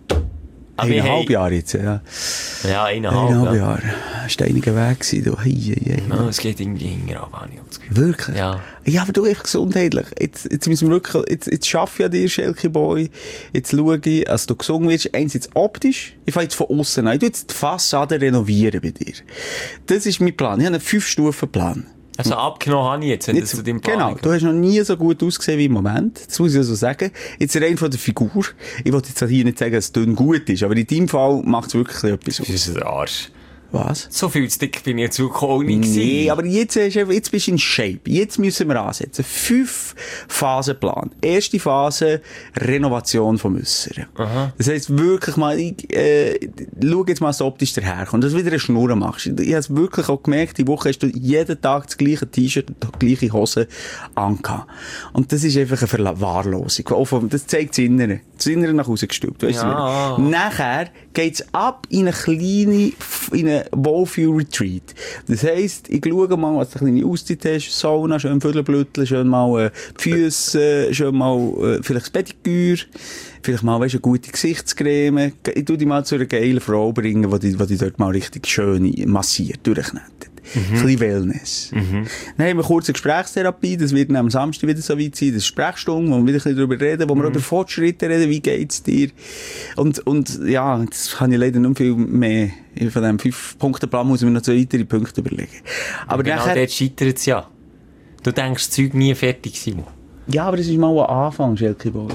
Eineinhalb hey. Jahre jetzt, ja. Ja, eineinhalb, eineinhalb ja. Jahre. Das war ein steiniger Weg gewesen. Hey, hey, hey. No, es geht irgendwie hinterher, habe ich das Gefühl. Wirklich? Ja. Ja, aber du einfach gesundheitlich. Jetzt, jetzt müssen wir wirklich, jetzt, jetzt schaffe ich an dir, Schelke Boy. Jetzt schaue ich, als du gesungen wirst, eins jetzt optisch. Ich fange jetzt von außen an. Ich tu jetzt die Fassade renovieren bei dir. Das ist mein Plan. Ich habe einen Fünf-Stufen-Plan. Also abgenommen habe ich jetzt, wenn jetzt du zu deinem Plan Genau, du hast noch nie so gut ausgesehen wie im Moment. Das muss ich so sagen. Jetzt rein von der Figur. Ich wollte jetzt hier nicht sagen, dass es dünn gut ist, aber in deinem Fall macht es wirklich etwas aus. Das ist ein Arsch. Was? So viel zu dick bin ich jetzt auch nicht Nee, aber jetzt, jetzt bist du in Shape. Jetzt müssen wir ansetzen. Fünf Phasenplan. Erste Phase, Renovation vom Äusseren. Aha. Das heisst wirklich mal, ich, äh, schau jetzt mal, dass du optisch daherkommst, dass du wieder eine Schnur machst. Ich habe es wirklich auch gemerkt, die Woche hast du jeden Tag das gleiche T-Shirt und die gleiche Hose angehabt. Und das ist einfach eine Verwahrlosung. Das zeigt das Innere. Das Innere nach Hause gestülpt. Weißt ja. du? Nachher geht's ab in eine kleine, in eine Wohlfühl-Retreat. Das heisst, ich schaue mal, was du eine kleine Auszeit hast, Sauna, schön Vögelblütteln, schön mal äh, die Füsse, äh, schön mal äh, vielleicht das Pediküre, vielleicht mal, weißt, eine gute Gesichtscreme. Ich tu dich mal zu einer geilen Frau bringen, die die, die dort mal richtig schön massiert, durchknetet. Mhm. Ein bisschen Wellness. Mhm. Dann haben wir kurz eine Gesprächstherapie, das wird dann am Samstag wieder so weit sein, das ist Sprechstunde, wo wir wieder ein bisschen darüber reden, wo wir mhm. über Fortschritte reden, wie geht's dir? Und, und, ja, jetzt kann ich leider nicht viel mehr, von diesem fünf-Punkte-Plan muss ich mir noch zwei weitere Punkte überlegen. Aber genau nachher, dort scheitert es ja. Du denkst, das Zeug nie fertig, Simon. Ja, aber das ist mal ein Anfang, Schelke Boy.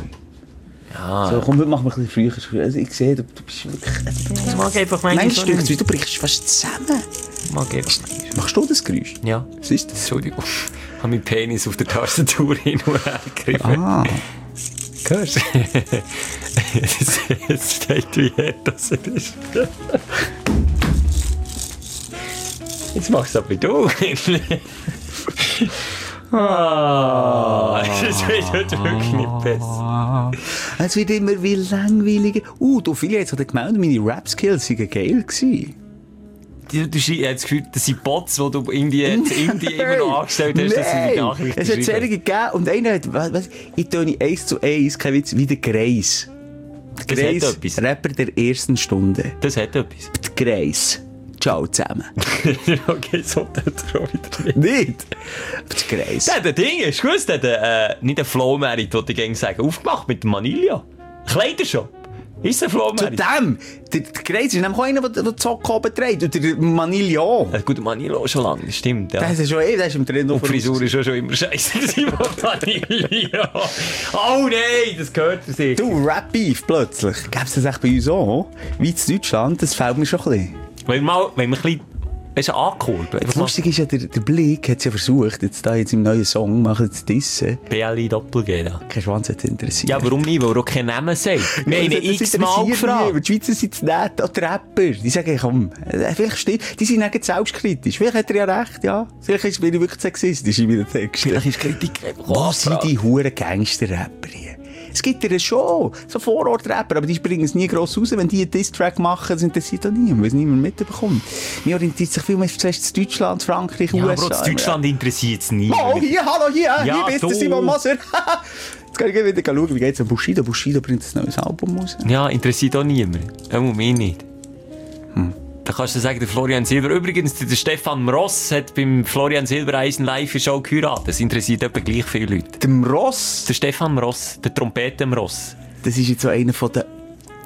Ja. So, komm, wir machen ein bisschen früher. Also, ich sehe, du, du bist wirklich... Ich mag einfach manchmal... Nein, Stück, du brichst fast zusammen. Ich mag einfach manchmal. Machst du das Geräusch? Ja. Was ist das? Entschuldigung. habe meinen Penis auf der Tastatur hin und her gegriffen. Ah. Hörst du? Es steht, wie hart das ist. Jetzt machst du aber du. Ah, das wird heute wirklich nicht besser. Es wird immer wie langweiliger. Uh, du, viele haben sich gemeldet, meine Rap-Skills waren geil gewesen. Du, du hast das Gefühl, das sind Bots, die du irgendwie in Indien immer noch angestellt hast, dass sie die Nachrichten es hat Serien gegeben und einer hat, was, was, ich töne eins zu eins, kein Witz, wie der Greis. Der Greis, Rapper der ersten Stunde. Das hat etwas. Der Greis. Ciao zusammen. Okay, so hat er auch wieder nicht. Nicht? Aber der Greis. Der hat ein Ding, hast du gewusst, der hat äh, nicht ein Flow-Merit, wollte ich gerne sagen, aufgemacht mit dem Manilla. Kleidershop. Ist ein Flow-Merit? Zu dem! Der, der Greis ist nämlich auch einer, der die Socke oben trägt. Und der Manilla auch. Ja, gut, Manilla schon lange, das stimmt. Ja. Das ist schon eh, das ist im Trend noch. Und die Frisur ist schon immer scheiße. Manilla. Oh nein, das gehört sich. Du, Rap-Beef plötzlich. Gäbe es das echt bei uns auch? Wie in Deutschland? Das fällt mir schon ein bisschen. Wenn wir mal, wenn wir ein bisschen, weißt du, angekurbelt. Das Lustige ist ja, der, der Blick hat es ja versucht, jetzt da jetzt im neuen Song machen zu dissen. B L I Doppel-G da. Kein Schwanz hat interessiert. Ja, warum nicht? Weil er auch keinen Namen sagt. Wir haben ihn x-mal gefragt. Die Schweizer sind nett, auch die Rapper. Die sagen, komm, vielleicht stimmt, die sind nicht selbstkritisch. Vielleicht hat er ja recht, ja. Vielleicht ist, bin ich wirklich sexistisch in meinen Texten. Vielleicht ist Kritik einfach. Was sind die huren Gangster-Rapper hier? Es gibt ja schon so Vorort-Rapper, aber die bringen es nie gross raus. Wenn die einen Diss-Track machen, das interessiert auch niemand, weil es niemand mitbekommt. Mir orientiert sich viel mehr zuerst Deutschland, Frankreich, ja, U S A. Aber Deutschland interessiert es nie. Oh, hier, hallo, hier, ja, hier bist du, Simon Moser. Jetzt kann ich wieder schauen, wie geht es an Bushido. Bushido bringt ein neues Album raus. Ja, interessiert auch niemand. Auch mich nicht. Hm. Da kannst du sagen, der Florian Silber. Übrigens, der Stefan Ross hat beim Florian Silbereisen live Show geheiratet. Das interessiert etwa gleich viele Leute. Der Ross? Der Stefan Ross, der Trompete Ross. Das ist jetzt so einer von den...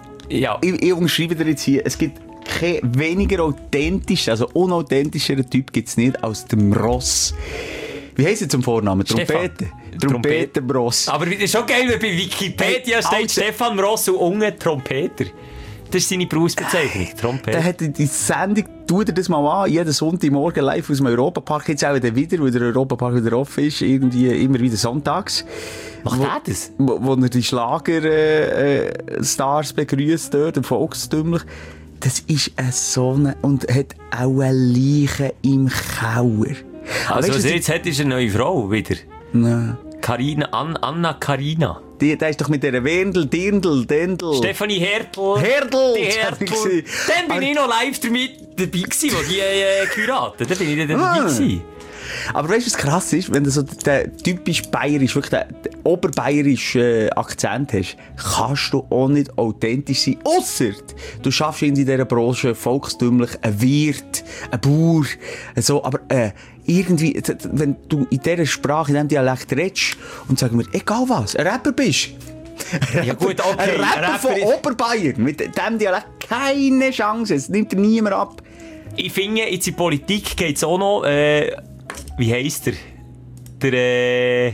Ja. Ich, ich umschreibe dir jetzt hier, es gibt kein weniger authentischen, also unauthentischeren Typ gibt es nicht als dem Ross. Wie heisst er zum Vornamen? Trompete? Trompete Ross. Aber das ist schon geil, wenn bei Wikipedia hey, steht Alter. Stefan Ross und unten Trompeter. Das ist seine Berufsbezeichnung, Trompete. Dann hat er die Sendung, tut er das mal an, jeden Sonntagmorgen live aus dem Europapark, jetzt auch wieder wieder, weil der Europapark wieder offen ist, irgendwie immer wieder sonntags. Macht wo, er das? Wo, wo er die Schlager-Stars äh, begrüßt dort, volkstümlich. Das ist ein so eine, und hat auch eine Leiche im Kauer. Also weißt, was er jetzt hat, ist eine neue Frau wieder. Nein. Carina, An, Anna Carina. Die, der ist doch mit der Wendel, Dirndl, Dendl. Stefanie Hertel. Hertel! Die Hertel. Dann bin ich noch live damit dabei gewesen, wo die äh, geheiratet. Dann bin ich dann dabei gewesen. Aber weißt du, was krass ist? Wenn du so den typisch bayerisch, wirklich den, den oberbayerischen äh, Akzent hast, kannst du auch nicht authentisch sein. Ausser du schaffst in dieser Branche volkstümlich ein Wirt, ein Bauer, so, aber äh, irgendwie, wenn du in dieser Sprache, in diesem Dialekt redest und sagen wir, egal was, ein Rapper bist. Ein ja, gut, okay. Ein Rapper, Rapper von ist... Oberbayern, mit diesem Dialekt keine Chance, es nimmt dir niemand ab. Ich finde, jetzt in Politik geht es auch noch, äh, wie heisst er? Der, äh,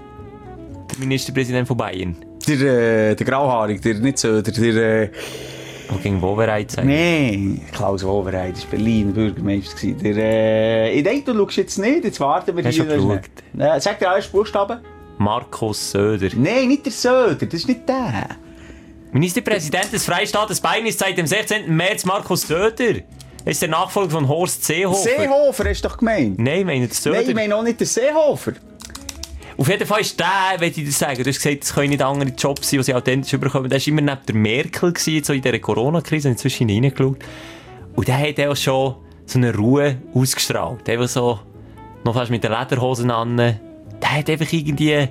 der Ministerpräsident von Bayern. Der, äh, der Grauhaarig, der nicht so, der, der, äh... Wo ging Wowereit sein? Nein, Klaus Wowereit, das war Berlin, Bürgermeister. Der, äh... Ich denke, du schaust jetzt nicht, jetzt warten wir Hast hier. Schon geschaut? Äh, sag dir alles Buchstaben. Markus Söder. Nein, nicht der Söder, das ist nicht der. Ministerpräsident des Freistaates Bayern ist seit dem sechzehnten März Markus Söder. Er ist der Nachfolger von Horst Seehofer. Seehofer hast du doch gemeint? Nein, ich meine der Söder. Nein, ich meine auch nicht der Seehofer. Auf jeden Fall ist der, wenn ich dir sagen, du hast gesagt, es können nicht andere Jobs sein, die sie authentisch überkommen. Der war immer neben der Merkel, gewesen, so in dieser Corona-Krise, und inzwischen reingeschaut. Und der hat auch schon so eine Ruhe ausgestrahlt. Der war so, noch fast mit den Lederhosen an. Der hat einfach irgendwie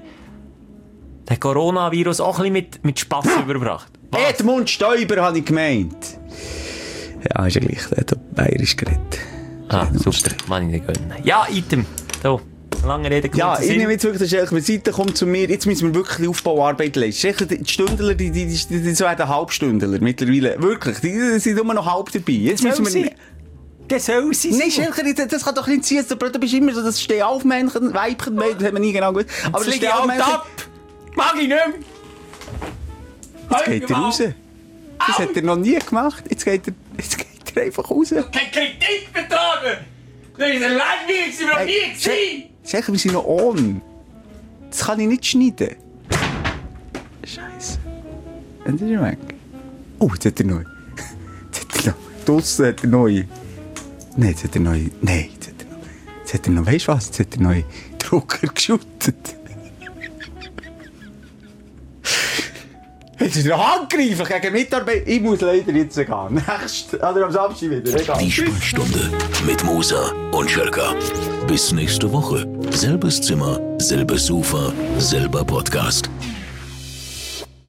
den Coronavirus auch ein bisschen mit, mit Spass überbracht. Was? Edmund Stoiber habe ich gemeint. Ja, ist ja gleich, der hat bayerisch geredet. Ah, super, kann ich nicht gönnen. Ja, Item. So, lange Rede, kurzer Ja, ich Sinn. nehme jetzt wirklich, das ist Seite kommt zu mir, jetzt müssen wir wirklich Aufbauarbeit leisten. Die Stündler, die, die, die, die, die werden Halbstündler mittlerweile. Wirklich, die sind immer noch halb dabei. Jetzt Das müssen wir... Das soll sie Nein, Schelker, das kann doch nicht sein. Du bist immer so das Steh-auf-Männchen, Weibchen, das haben wir nie genau gewusst. Aber das Steh-auf-Männchen... ab! Mag ich nicht mehr! Jetzt geht er raus. Das hat er noch nie gemacht. Jetzt geht er, jetzt geht er einfach raus. Keine Kritik betragen! Das ist ein Langweilig, sie noch nie gesehen! Sicher, wir sind noch on. Das kann ich nicht schneiden. Scheiße. Und ist er weg? Oh, jetzt hat er neu. Jetzt hat er noch. Draussen hat er neu. Nein, jetzt hat er neu. Nein, jetzt hat er noch. Jetzt hat er noch. Weißt du was? Jetzt hat er neu Drucker geschüttet. Jetzt ist er angegriffen gegen Mitarbeiter. Ich muss leider jetzt gehen. Nächst, oder am Samstag wieder. Egal. Die Sprechstunde mit Musa und Schelka. Bis nächste Woche. Selbes Zimmer, selbes Sofa, selber Podcast.